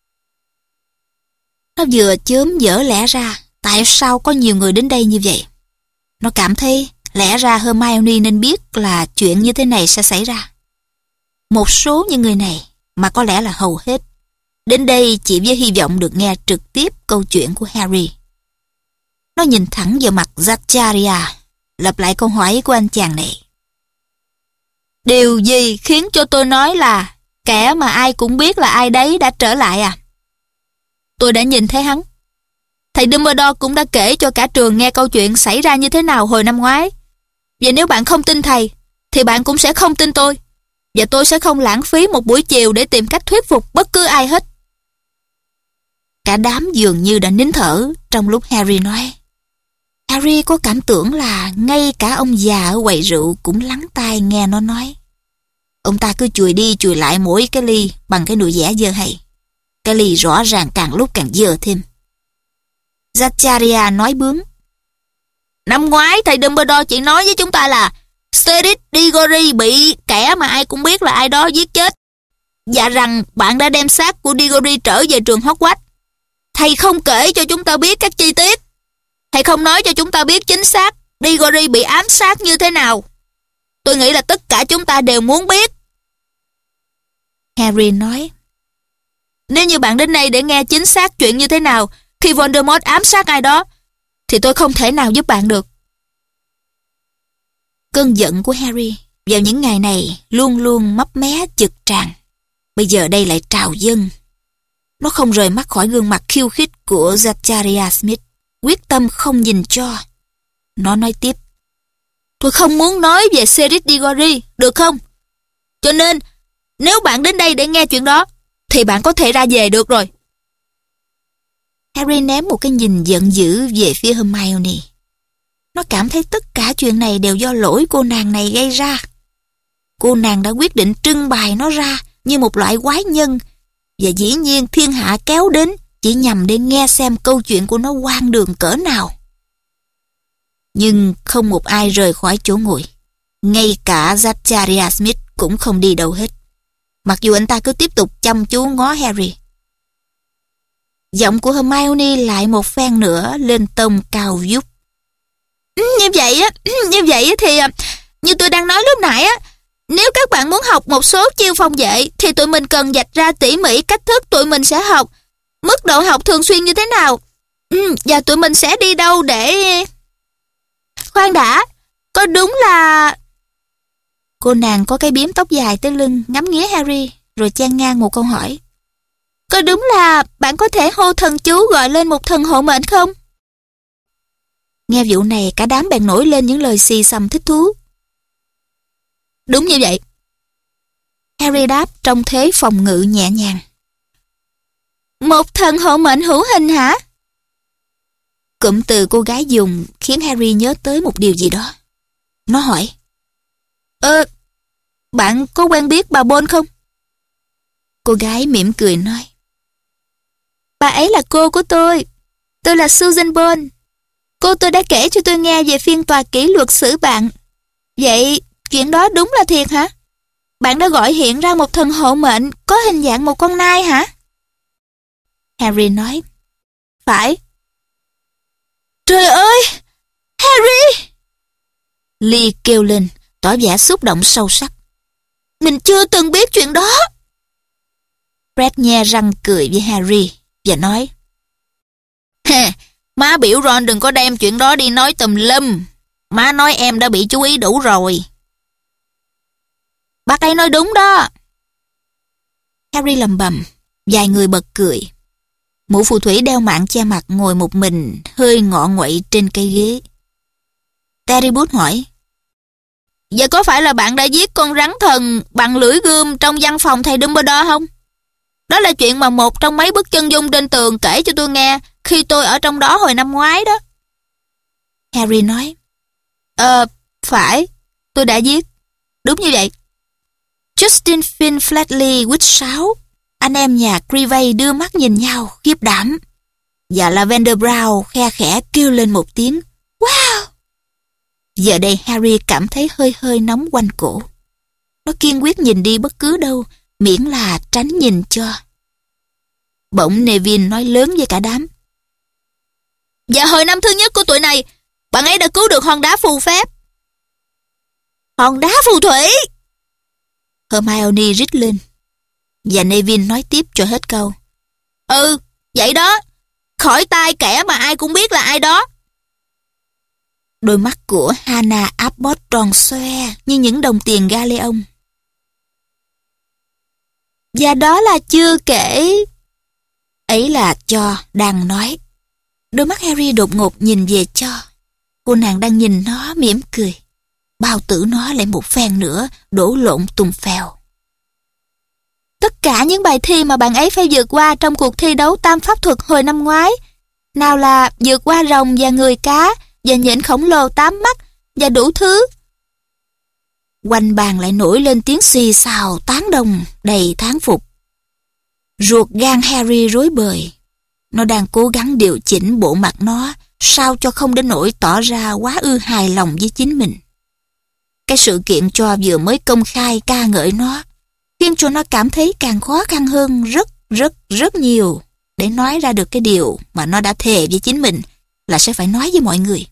Nó vừa chớm dở lẽ ra tại sao có nhiều người đến đây như vậy. Nó cảm thấy lẽ ra Hermione nên biết là chuyện như thế này sẽ xảy ra. Một số những người này, mà có lẽ là hầu hết, Đến đây chỉ với hy vọng được nghe trực tiếp câu chuyện của Harry. Nó nhìn thẳng vào mặt Zachariah, lặp lại câu hỏi của anh chàng này. Điều gì khiến cho tôi nói là kẻ mà ai cũng biết là ai đấy đã trở lại à? Tôi đã nhìn thấy hắn. Thầy Dumbledore cũng đã kể cho cả trường nghe câu chuyện xảy ra như thế nào hồi năm ngoái. Và nếu bạn không tin thầy, thì bạn cũng sẽ không tin tôi. Và tôi sẽ không lãng phí một buổi chiều để tìm cách thuyết phục bất cứ ai hết. Cả đám dường như đã nín thở trong lúc Harry nói. Harry có cảm tưởng là ngay cả ông già ở quầy rượu cũng lắng tai nghe nó nói. Ông ta cứ chùi đi chùi lại mỗi cái ly bằng cái nụ vẻ dơ hay. Cái ly rõ ràng càng lúc càng dơ thêm. Zachariah nói bướng. Năm ngoái thầy Dumbledore chỉ nói với chúng ta là Cedric Diggory bị kẻ mà ai cũng biết là ai đó giết chết. Và rằng bạn đã đem xác của Diggory trở về trường Hogwarts. Thầy không kể cho chúng ta biết các chi tiết. Thầy không nói cho chúng ta biết chính xác Diggory bị ám sát như thế nào. Tôi nghĩ là tất cả chúng ta đều muốn biết. Harry nói. Nếu như bạn đến đây để nghe chính xác chuyện như thế nào khi Voldemort ám sát ai đó, thì tôi không thể nào giúp bạn được. Cơn giận của Harry vào những ngày này luôn luôn mấp mé chực tràn. Bây giờ đây lại trào dâng. Nó không rời mắt khỏi gương mặt khiêu khích của Zachariah Smith, quyết tâm không nhìn cho. Nó nói tiếp. Tôi không muốn nói về Cedric Diggory, được không? Cho nên, nếu bạn đến đây để nghe chuyện đó, thì bạn có thể ra về được rồi. Harry ném một cái nhìn giận dữ về phía Hermione. Nó cảm thấy tất cả chuyện này đều do lỗi cô nàng này gây ra. Cô nàng đã quyết định trưng bày nó ra như một loại quái nhân, và dĩ nhiên thiên hạ kéo đến chỉ nhằm để nghe xem câu chuyện của nó hoang đường cỡ nào. Nhưng không một ai rời khỏi chỗ ngồi. Ngay cả Zachariah Smith cũng không đi đâu hết. Mặc dù anh ta cứ tiếp tục chăm chú ngó Harry. Giọng của Hermione lại một phen nữa lên tông cao vút. Như vậy thì như tôi đang nói lúc nãy á, nếu các bạn muốn học một số chiêu phòng vệ thì tụi mình cần vạch ra tỉ mỉ cách thức tụi mình sẽ học, mức độ học thường xuyên như thế nào, và tụi mình sẽ đi đâu để... Khoan đã, có đúng là... Cô nàng có cái bím tóc dài tới lưng ngắm nghía Harry rồi chen ngang một câu hỏi. Có đúng là bạn có thể hô thần chú gọi lên một thần hộ mệnh không? Nghe vụ này cả đám bèn nổi lên những lời xì xầm thích thú. Đúng như vậy. Harry đáp trong thế phòng ngự nhẹ nhàng. Một thần hộ mệnh hữu hình hả? Cụm từ cô gái dùng khiến Harry nhớ tới một điều gì đó. Nó hỏi. Bạn có quen biết bà Bôn không? Cô gái mỉm cười nói. Bà ấy là cô của tôi. Tôi là Susan Bone. Cô tôi đã kể cho tôi nghe về phiên tòa kỷ luật xử bạn. Vậy chuyện đó đúng là thiệt hả? Bạn đã gọi hiện ra một thần hộ mệnh có hình dạng một con nai hả? Harry nói. Phải. Trời ơi! Harry! Lee kêu lên, tỏ vẻ xúc động sâu sắc. Mình chưa từng biết chuyện đó. Fred nhe răng cười với Harry và nói. Má biểu Ron đừng có đem chuyện đó đi nói tùm lum. Má nói em đã bị chú ý đủ rồi. Bác ấy nói đúng đó. Harry lầm bầm, vài người bật cười. Mụ phù thủy đeo mạng che mặt ngồi một mình, hơi ngọ nguậy trên cây ghế. Terry Bút hỏi. Vậy có phải là bạn đã giết con rắn thần bằng lưỡi gươm trong văn phòng thầy Dumbledore không? Đó là chuyện mà một trong mấy bức chân dung trên tường kể cho tôi nghe khi tôi ở trong đó hồi năm ngoái đó. Harry nói. Phải, tôi đã giết. Đúng như vậy. Justin Finn Flatley quýt sáo. Anh em nhà Creevey đưa mắt nhìn nhau khiếp đảm. Và Lavender Brown khe khẽ kêu lên một tiếng. Wow! Giờ đây Harry cảm thấy hơi hơi nóng quanh cổ. Nó kiên quyết nhìn đi bất cứ đâu, miễn là tránh nhìn cho. Bỗng Neville nói lớn với cả đám. Và hồi năm thứ nhất của tụi này, bạn ấy đã cứu được hòn đá phù phép. Hòn đá phù thủy! Hermione rít lên. Và Neville nói tiếp cho hết câu. Ừ, vậy đó. Khỏi tai kẻ mà ai cũng biết là ai đó. Đôi mắt của Hannah Abbott tròn xoe như những đồng tiền Galeon. Và đó là chưa kể... Ấy là Cho đang nói. Đôi mắt Harry đột ngột nhìn về Cho. Cô nàng đang nhìn nó mỉm cười. Bao tử nó lại một phen nữa đổ lộn tùng phèo. Tất cả những bài thi mà bạn ấy phải vượt qua trong cuộc thi đấu tam pháp thuật hồi năm ngoái, nào là vượt qua rồng và người cá, và nhện khổng lồ 8 mắt, và đủ thứ. Quanh bàn lại nổi lên tiếng xì xào tán đồng đầy thán phục. Ruột gan Harry rối bời. Nó đang cố gắng điều chỉnh bộ mặt nó sao cho không đến nỗi tỏ ra quá ư hài lòng với chính mình. Cái sự kiện Cho vừa mới công khai ca ngợi nó khiến cho nó cảm thấy càng khó khăn hơn rất nhiều để nói ra được cái điều mà nó đã thề với chính mình là sẽ phải nói với mọi người.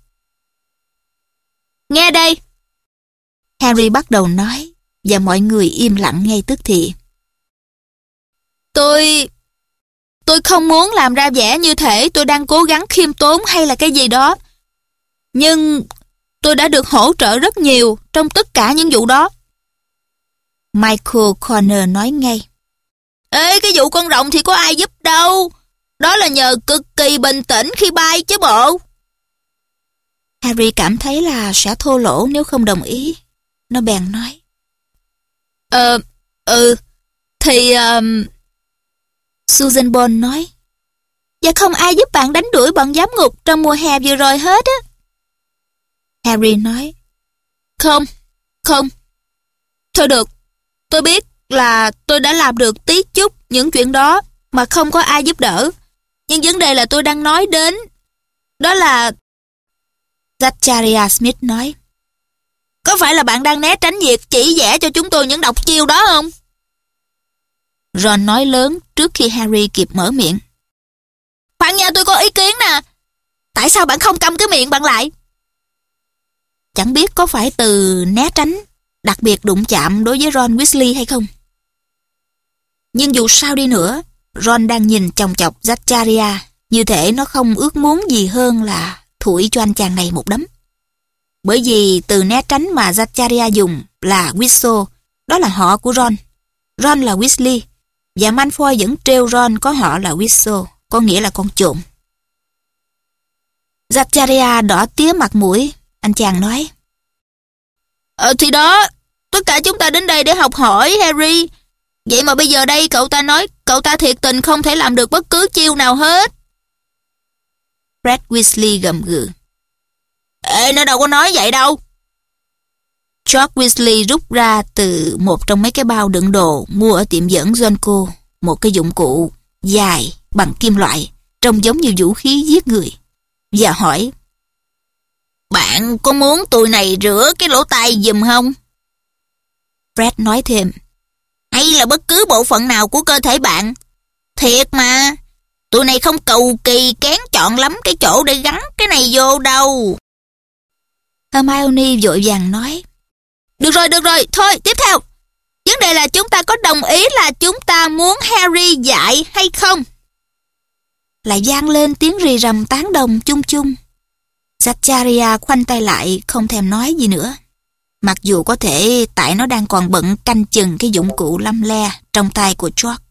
Nghe đây! Harry bắt đầu nói và mọi người im lặng ngay tức thì. Tôi không muốn làm ra vẻ như thể tôi đang cố gắng khiêm tốn hay là cái gì đó. Nhưng tôi đã được hỗ trợ rất nhiều trong tất cả những vụ đó. Michael Corner nói ngay. Ê, cái vụ con rồng thì có ai giúp đâu. Đó là nhờ cực kỳ bình tĩnh khi bay chứ bộ. Harry cảm thấy là sẽ thô lỗ nếu không đồng ý. Nó bèn nói. Thì... Susan Boyle nói. Và không ai giúp bạn đánh đuổi bọn giám ngục trong mùa hè vừa rồi hết á. Harry nói. Không. Thôi được, tôi biết là tôi đã làm được tí chút những chuyện đó mà không có ai giúp đỡ. Nhưng vấn đề là tôi đang nói đến, đó là... Zachariah Smith nói. Có phải là bạn đang né tránh việc chỉ vẽ cho chúng tôi những độc chiêu đó không? Ron nói lớn trước khi Harry kịp mở miệng. Khoan nha, tôi có ý kiến nè. Tại sao bạn không câm cái miệng bạn lại? Chẳng biết có phải từ né tránh, đặc biệt đụng chạm đối với Ron Weasley hay không? Nhưng dù sao đi nữa, Ron đang nhìn chòng chọc Zachariah, như thể nó không ước muốn gì hơn là thủi cho anh chàng này một đấm. Bởi vì từ né tránh mà Zachariah dùng là Whistle, đó là họ của Ron. Ron là Weasley, và Malfoy vẫn trêu Ron có họ là Whistle, có nghĩa là con trộm. Zachariah đỏ tía mặt mũi, anh chàng nói. Thì đó, tất cả chúng ta đến đây để học hỏi Harry. Vậy mà bây giờ đây cậu ta nói cậu ta thiệt tình không thể làm được bất cứ chiêu nào hết. Fred Weasley gầm gừ. Ê, nó đâu có nói vậy đâu. George Weasley rút ra từ một trong mấy cái bao đựng đồ mua ở tiệm dẫn Jonco một cái dụng cụ dài bằng kim loại, trông giống như vũ khí giết người, và hỏi. Bạn có muốn tụi này rửa cái lỗ tai giùm không? Fred nói thêm. Hay là bất cứ bộ phận nào của cơ thể bạn. Thiệt mà, tụi này không cầu kỳ kén chọn lắm cái chỗ để gắn cái này vô đâu. Hermione vội vàng nói. Được rồi, thôi, tiếp theo. Vấn đề là chúng ta có đồng ý là chúng ta muốn Harry dạy hay không? Lại vang lên tiếng rì rầm tán đồng chung chung. Zachariah khoanh tay lại không thèm nói gì nữa. Mặc dù có thể tại nó đang còn bận canh chừng cái dụng cụ lăm le trong tay của George.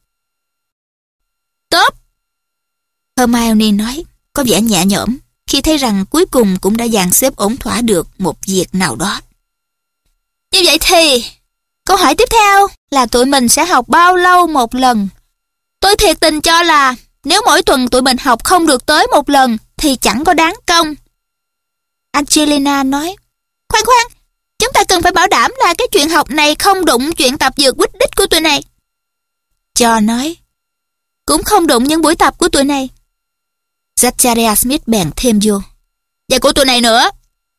Tốt! Hermione nói, có vẻ nhẹ nhõm khi thấy rằng cuối cùng cũng đã dàn xếp ổn thỏa được một việc nào đó. Như vậy thì, câu hỏi tiếp theo là tụi mình sẽ học bao lâu một lần? Tôi thiệt tình cho là nếu mỗi tuần tụi mình học không được tới một lần thì chẳng có đáng công. Angelina nói, khoan, chúng ta cần phải bảo đảm là cái chuyện học này không đụng chuyện tập dược Quidditch của tụi này. Cho nói, cũng không đụng những buổi tập của tụi này. Zachariah Smith bèn thêm vô, và của tụi này nữa.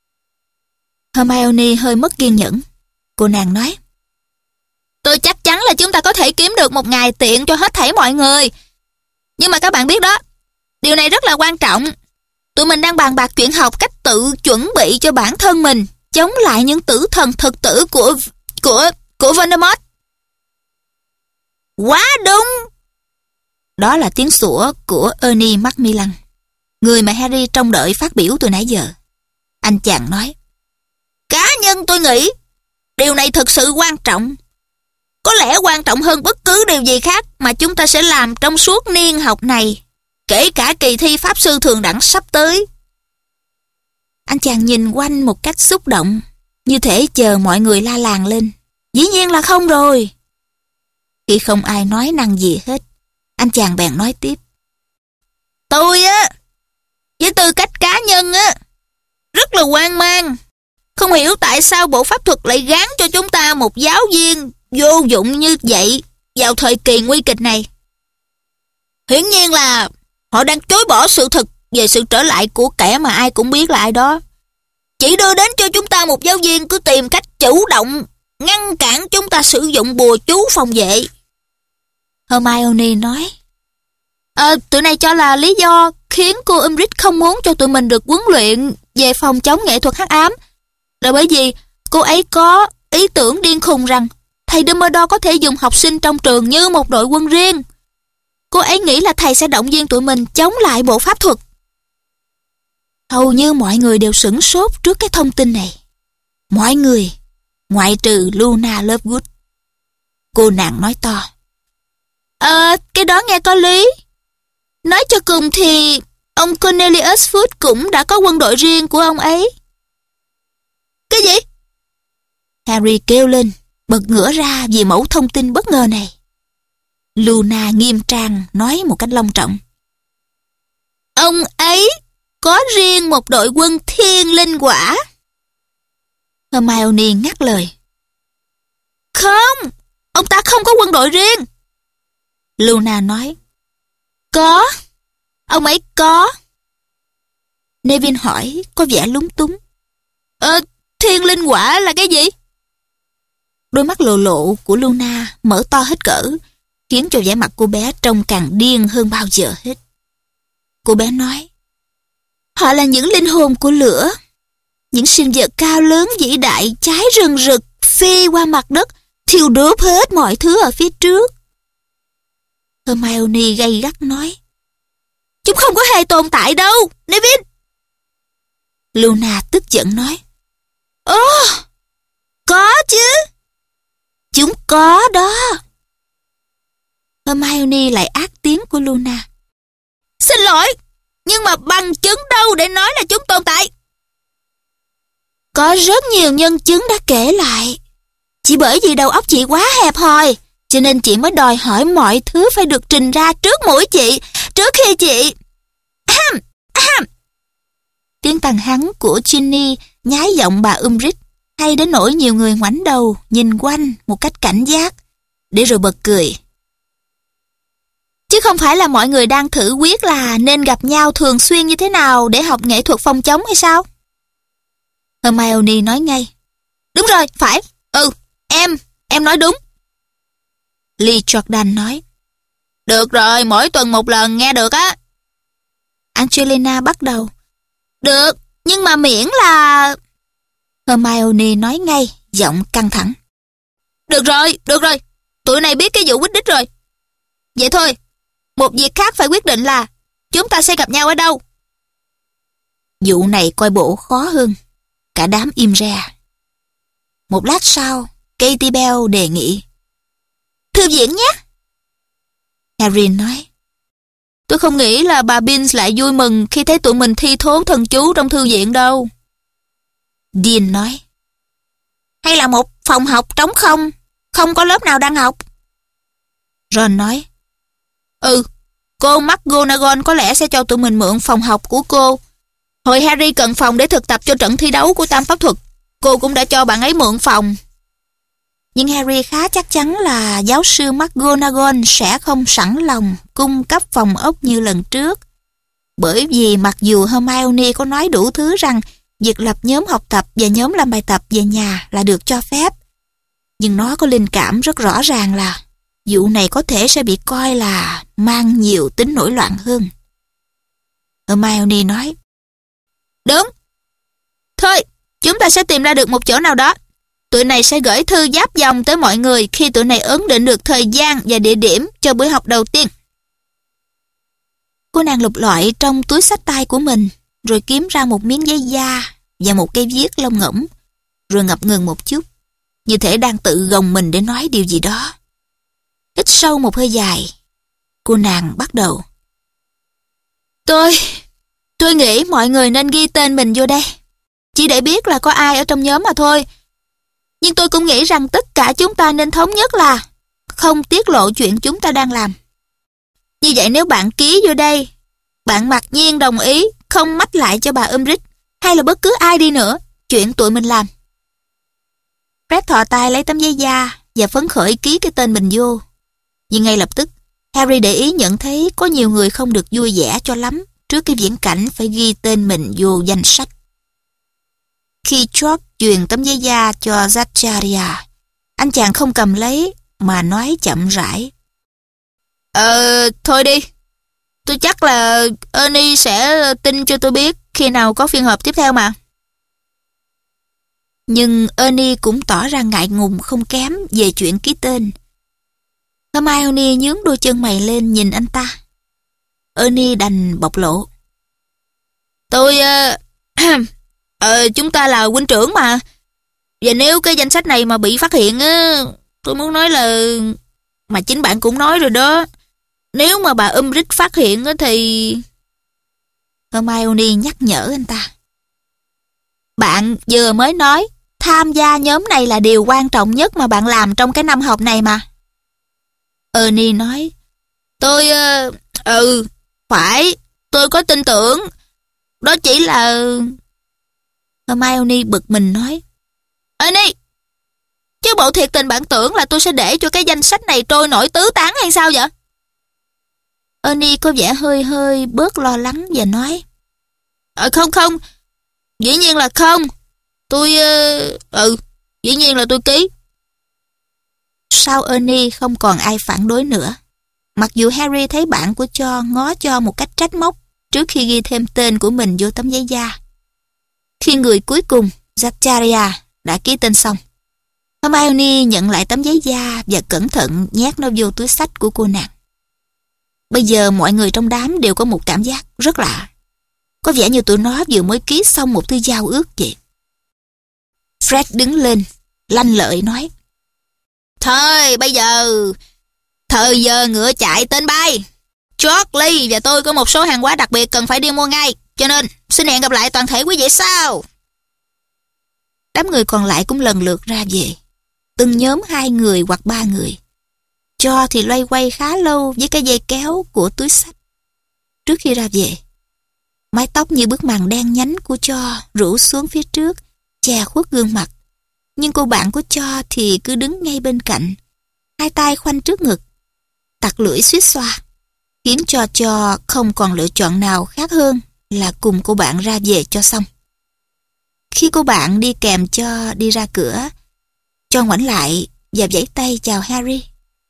Hermione hơi mất kiên nhẫn. Cô nàng nói, tôi chắc chắn là chúng ta có thể kiếm được một ngày tiện cho hết thảy mọi người. Nhưng mà các bạn biết đó, điều này rất là quan trọng. Tụi mình đang bàn bạc chuyện học cách tự chuẩn bị cho bản thân mình chống lại những tử thần thực tử của Voldemort. Quá đúng! Đó là tiếng sủa của Ernie Macmillan, người mà Harry trông đợi phát biểu từ nãy giờ. Anh chàng nói, cá nhân tôi nghĩ điều này thực sự quan trọng. Có lẽ quan trọng hơn bất cứ điều gì khác mà chúng ta sẽ làm trong suốt niên học này, kể cả kỳ thi Pháp sư thường đẳng sắp tới. Anh chàng nhìn quanh một cách xúc động, như thể chờ mọi người la làng lên. Dĩ nhiên là không rồi. Khi không ai nói năng gì hết, anh chàng bèn nói tiếp. Tôi á, với tư cách cá nhân á, rất là hoang mang. Không hiểu tại sao Bộ Pháp thuật lại gán cho chúng ta một giáo viên vô dụng như vậy vào thời kỳ nguy kịch này. Hiển nhiên là họ đang chối bỏ sự thật về sự trở lại của kẻ mà ai cũng biết là ai đó. Chỉ đưa đến cho chúng ta một giáo viên cứ tìm cách chủ động ngăn cản chúng ta sử dụng bùa chú phòng vệ. Hermione nói, tụi này cho là lý do khiến cô Umbridge không muốn cho tụi mình được huấn luyện về phòng chống nghệ thuật hắc ám là bởi vì cô ấy có ý tưởng điên khùng rằng thầy Dumbledore có thể dùng học sinh trong trường như một đội quân riêng. Cô ấy nghĩ là thầy sẽ động viên tụi mình chống lại bộ pháp thuật. Hầu như mọi người đều sửng sốt trước cái thông tin này. Mọi người, ngoại trừ Luna Lovegood. Cô nàng nói to, cái đó nghe có lý. Nói cho cùng thì ông Cornelius Fudge cũng đã có quân đội riêng của ông ấy. Cái gì? Harry kêu lên, bật ngửa ra vì mẩu thông tin bất ngờ này. Luna nghiêm trang nói một cách long trọng, ông ấy có riêng một đội quân thiên linh quả. Hermione ngắt lời, không, ông ta không có quân đội riêng. Luna nói, có, ông ấy có. Neville hỏi có vẻ lúng túng, thiên linh quả là cái gì? Đôi mắt lộ lộ của Luna mở to hết cỡ, khiến cho vẻ mặt cô bé trông càng điên hơn bao giờ hết. Cô bé nói, họ là những linh hồn của lửa, những sinh vật cao lớn vĩ đại cháy rừng rực phi qua mặt đất, thiêu đốt hết mọi thứ ở phía trước. Hermione gay gắt nói, chúng không có hề tồn tại đâu, Neville. Luna tức giận nói, có chứ. Chúng có đó. Hermione lại ác tiếng của Luna. Xin lỗi, nhưng mà bằng chứng đâu để nói là chúng tồn tại? Có rất nhiều nhân chứng đã kể lại. Chỉ bởi vì đầu óc chị quá hẹp hòi, cho nên chị mới đòi hỏi mọi thứ phải được trình ra trước mũi chị, trước khi chị... Tiếng tàn hắng của Ginny nhái giọng bà Umbridge, hay đến nỗi nhiều người ngoảnh đầu nhìn quanh một cách cảnh giác, để rồi bật cười. Chứ không phải là mọi người đang thử quyết là nên gặp nhau thường xuyên như thế nào để học nghệ thuật phòng chống hay sao? Hermione nói ngay, đúng rồi, phải, em nói đúng. Lee Jordan nói, được rồi, mỗi tuần một lần nghe được á. Angelina bắt đầu, được, nhưng mà miễn là... Hermione nói ngay, giọng căng thẳng, được rồi, tụi này biết cái vụ quýt đích rồi. Vậy thôi, một việc khác phải quyết định là chúng ta sẽ gặp nhau ở đâu. Vụ này coi bộ khó hơn. Cả đám im ra. Một lát sau, Katie Bell đề nghị, thư viện nhé. Harry nói, tôi không nghĩ là bà Binns lại vui mừng khi thấy tụi mình thi thố thần chú trong thư viện đâu. Dean nói, hay là một phòng học trống không, không có lớp nào đang học. Ron nói, cô McGonagall có lẽ sẽ cho tụi mình mượn phòng học của cô. Hồi Harry cần phòng để thực tập cho trận thi đấu của Tam Pháp Thuật, cô cũng đã cho bạn ấy mượn phòng. Nhưng Harry khá chắc chắn là giáo sư McGonagall sẽ không sẵn lòng cung cấp phòng ốc như lần trước. Bởi vì mặc dù Hermione có nói đủ thứ rằng việc lập nhóm học tập và nhóm làm bài tập về nhà là được cho phép, nhưng nó có linh cảm rất rõ ràng là vụ này có thể sẽ bị coi là mang nhiều tính nổi loạn hơn. Hermione nói, đúng. Thôi, chúng ta sẽ tìm ra được một chỗ nào đó. Tụi này sẽ gửi thư giáp dòng tới mọi người khi tụi này ấn định được thời gian và địa điểm cho buổi học đầu tiên. Cô nàng lục lọi trong túi xách tay của mình, rồi kiếm ra một miếng giấy da và một cây viết lông ngỗng, rồi ngập ngừng một chút, như thể đang tự gồng mình để nói điều gì đó. Hít sâu một hơi dài, cô nàng bắt đầu. Tôi nghĩ mọi người nên ghi tên mình vô đây, chỉ để biết là có ai ở trong nhóm mà thôi. Nhưng tôi cũng nghĩ rằng tất cả chúng ta nên thống nhất là không tiết lộ chuyện chúng ta đang làm. Như vậy nếu bạn ký vô đây, bạn mặc nhiên đồng ý không mách lại cho bà Umbridge hay là bất cứ ai đi nữa chuyện tụi mình làm. Fred thò tay lấy tấm giấy da và phấn khởi ký cái tên mình vô. Nhưng ngay lập tức, Harry để ý nhận thấy có nhiều người không được vui vẻ cho lắm trước cái viễn cảnh phải ghi tên mình vô danh sách. Khi George truyền tấm giấy da cho Zachariah, anh chàng không cầm lấy mà nói chậm rãi. Thôi đi. Tôi chắc là Ernie sẽ tin cho tôi biết khi nào có phiên họp tiếp theo mà. Nhưng Ernie cũng tỏ ra ngại ngùng không kém về chuyện ký tên. Hermione nhướng đôi chân mày lên nhìn anh ta. Ernie đành bộc lộ. Chúng ta là huynh trưởng mà. Và nếu cái danh sách này mà bị phát hiện á, tôi muốn nói là... Mà chính bạn cũng nói rồi đó. Nếu mà bà Umbridge phát hiện á thì... Hermione nhắc nhở anh ta. Bạn vừa mới nói tham gia nhóm này là điều quan trọng nhất mà bạn làm trong cái năm học này mà. Ernie nói. Phải, tôi có tin tưởng. Đó chỉ là... Hermione bực mình nói. Ernie, chứ bộ thiệt tình bạn tưởng là tôi sẽ để cho cái danh sách này trôi nổi tứ tán hay sao vậy? Ernie có vẻ hơi bớt lo lắng và nói. Không, dĩ nhiên là không. Dĩ nhiên là tôi ký. Sau Ernie không còn ai phản đối nữa. Mặc dù Harry thấy bạn của Cho ngó Cho một cách trách móc trước khi ghi thêm tên của mình vô tấm giấy da. Khi người cuối cùng, Zachariah, đã ký tên xong, Hermione nhận lại tấm giấy da và cẩn thận nhét nó vô túi xách của cô nàng. Bây giờ mọi người trong đám đều có một cảm giác rất lạ. Có vẻ như tụi nó vừa mới ký xong một thư giao ước vậy. Fred đứng lên, lanh lợi nói. Thôi bây giờ, thời giờ ngựa chạy tên bay. George, Lee và tôi có một số hàng hóa đặc biệt cần phải đi mua ngay. Cho nên, xin hẹn gặp lại toàn thể quý vị sau. Đám người còn lại cũng lần lượt ra về. Từng nhóm 2 người hoặc 3 người. Cho thì loay quay khá lâu với cái dây kéo của túi xách. Trước khi ra về, mái tóc như bức màn đen nhánh của Cho rủ xuống phía trước, che khuất gương mặt. Nhưng cô bạn của Cho thì cứ đứng ngay bên cạnh, 2 tay khoanh trước ngực, tặc lưỡi suýt xoa, khiến Cho không còn lựa chọn nào khác hơn là cùng cô bạn ra về cho xong. Khi cô bạn đi kèm Cho đi ra cửa, Cho ngoảnh lại và vẫy tay chào Harry.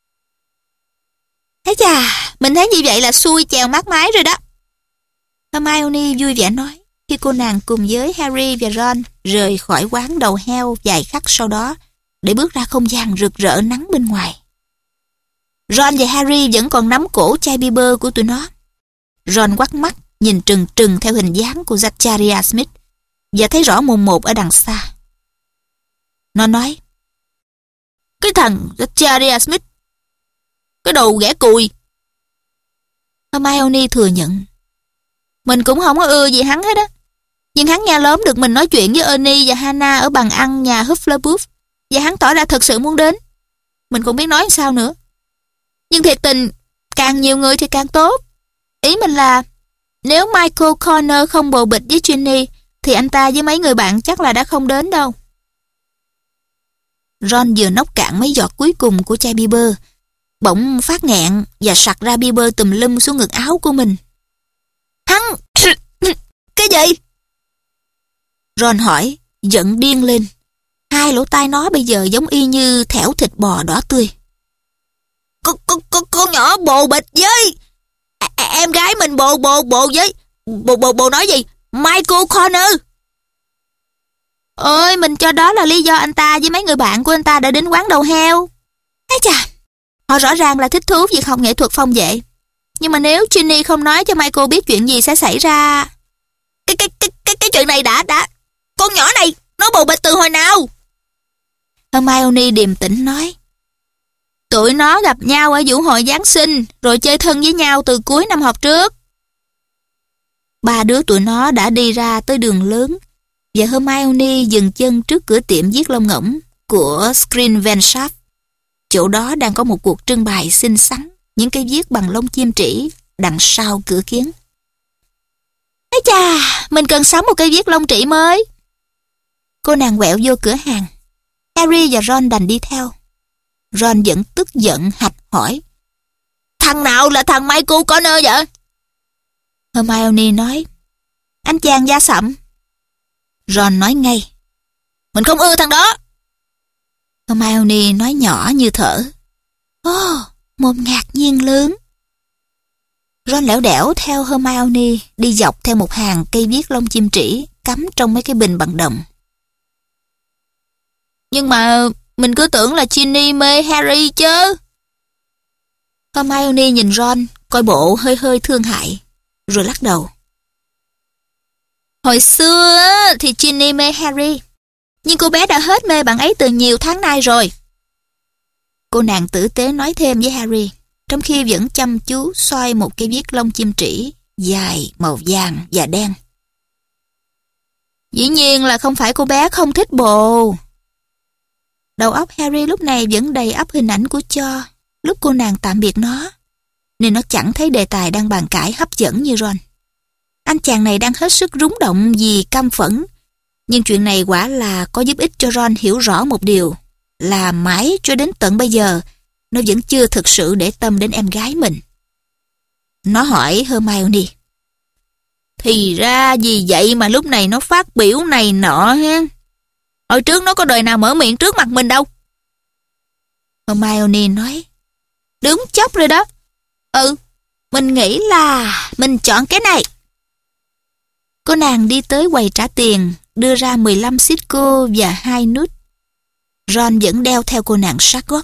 Ấy chà, mình thấy như vậy là xuôi chèo mát mái rồi đó. Hermione vui vẻ nói khi cô nàng cùng với Harry và Ron rời khỏi quán đầu heo vài khắc sau đó để bước ra không gian rực rỡ nắng bên ngoài. Ron và Harry vẫn còn nắm cổ chai bia của tụi nó. Ron quắt mắt nhìn trừng trừng theo hình dáng của Zachariah Smith và thấy rõ mồn một ở đằng xa. Nó nói, cái thằng Zachariah Smith, cái đồ ghẻ cùi. Hermione thừa nhận, mình cũng không có ưa gì hắn hết á. Nhưng hắn nghe lóm được mình nói chuyện với Ernie và Hannah ở bàn ăn nhà Hufflepuff và hắn tỏ ra thật sự muốn đến. Mình không biết nói sao nữa. Nhưng thiệt tình, càng nhiều người thì càng tốt. Ý mình là, nếu Michael Corner không bồ bịch với Ginny thì anh ta với mấy người bạn chắc là đã không đến đâu. Ron vừa nốc cạn mấy giọt cuối cùng của chai bia, bỗng phát nghẹn và sặc ra bia tùm lum xuống ngực áo của mình. Hắn... cái gì? Ron hỏi, giận điên lên. 2 lỗ tai nó bây giờ giống y như thẻo thịt bò đỏ tươi. Con nhỏ bồ bịch với... em gái mình bồ với... Bồ nói gì? Michael Corner. Ôi, mình cho đó là lý do anh ta với mấy người bạn của anh ta đã đến quán đầu heo. Ấy chà, họ rõ ràng là thích thú việc học nghệ thuật phong vệ. Nhưng mà nếu Ginny không nói cho Michael biết chuyện gì sẽ xảy ra... Cái chuyện này đã... Con nhỏ này, nó bầu bịch từ hồi nào? Hermione điềm tĩnh nói. Tụi nó gặp nhau ở vũ hội Giáng sinh, rồi chơi thân với nhau từ cuối năm học trước. Ba đứa tụi nó đã đi ra tới đường lớn, và Hermione dừng chân trước cửa tiệm viết lông ngỗng của Screenwenshaft. Chỗ đó đang có một cuộc trưng bày xinh xắn, những cây viết bằng lông chim trĩ đằng sau cửa kiến. Ây chà, mình cần sắm một cây viết lông trĩ mới. Cô nàng quẹo vô cửa hàng. Harry và Ron đành đi theo. Ron vẫn tức giận hạch hỏi. Thằng nào là thằng Michael Corner vậy? Hermione nói. Anh chàng da sậm. Ron nói ngay. Mình không ưa thằng đó. Hermione nói nhỏ như thở. Một ngạc nhiên lớn. Ron lẻo đẻo theo Hermione đi dọc theo một hàng cây viết lông chim trĩ cắm trong mấy cái bình bằng đồng. Nhưng mà mình cứ tưởng là Ginny mê Harry chứ. Hermione nhìn Ron, coi bộ hơi hơi thương hại, rồi lắc đầu. Hồi xưa thì Ginny mê Harry, nhưng cô bé đã hết mê bạn ấy từ nhiều tháng nay rồi. Cô nàng tử tế nói thêm với Harry, trong khi vẫn chăm chú xoay một cây viết lông chim trĩ dài màu vàng và đen. Dĩ nhiên là không phải cô bé không thích bồ. Đầu óc Harry lúc này vẫn đầy ắp hình ảnh của Cho lúc cô nàng tạm biệt nó, nên nó chẳng thấy đề tài đang bàn cãi hấp dẫn như Ron. Anh chàng này đang hết sức rúng động vì căm phẫn, nhưng chuyện này quả là có giúp ích cho Ron hiểu rõ một điều, là mãi cho đến tận bây giờ nó vẫn chưa thực sự để tâm đến em gái mình. Nó hỏi Hermione. Thì ra vì vậy mà lúc này nó phát biểu này nọ ha. Hồi trước nó có đời nào mở miệng trước mặt mình đâu. Hermione nói. Đúng chốc rồi đó. Mình nghĩ là mình chọn cái này. Cô nàng đi tới quầy trả tiền, đưa ra 15 sitco và 2 nút. Ron vẫn đeo theo cô nàng sát gót.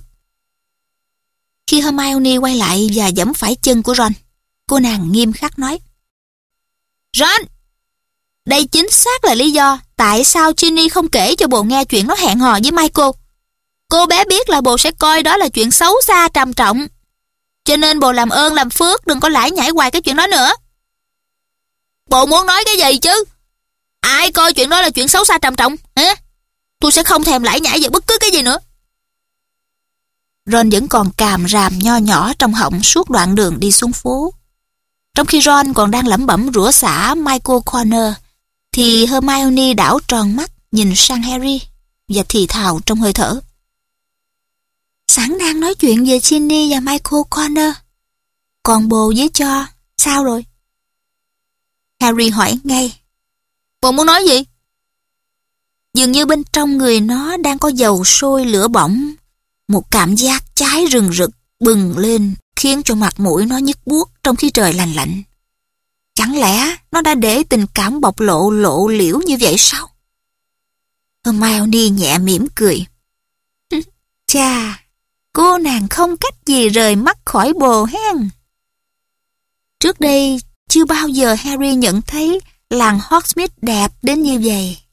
Khi Hermione quay lại và giẫm phải chân của Ron, cô nàng nghiêm khắc nói. Ron! Đây chính xác là lý do tại sao Ginny không kể cho bồ nghe chuyện nó hẹn hò với Michael. Cô bé biết là bồ sẽ coi đó là chuyện xấu xa trầm trọng. Cho nên bồ làm ơn làm phước đừng có lải nhải hoài cái chuyện đó nữa. Bồ muốn nói cái gì chứ? Ai coi chuyện đó là chuyện xấu xa trầm trọng hả? Tôi sẽ không thèm lải nhải về bất cứ cái gì nữa. Ron vẫn còn càm ràm nho nhỏ trong họng suốt đoạn đường đi xuống phố. Trong khi Ron còn đang lẩm bẩm rủa xả Michael Corner, thì Hermione đảo tròn mắt nhìn sang Harry và thì thào trong hơi thở. Sẵn đang nói chuyện về Ginny và Michael Corner. Còn bồ với Cho, sao rồi? Harry hỏi ngay. Bồ muốn nói gì? Dường như bên trong người nó đang có dầu sôi lửa bỏng. Một cảm giác cháy rừng rực bừng lên khiến cho mặt mũi nó nhức buốt trong khi trời lành lạnh. Chẳng lẽ nó đã để tình cảm bộc lộ lộ liễu như vậy sao? Hermione nhẹ mỉm cười. Chà, cô nàng không cách gì rời mắt khỏi bồ hen. Trước đây, chưa bao giờ Harry nhận thấy làng Hogsmeade đẹp đến như vậy.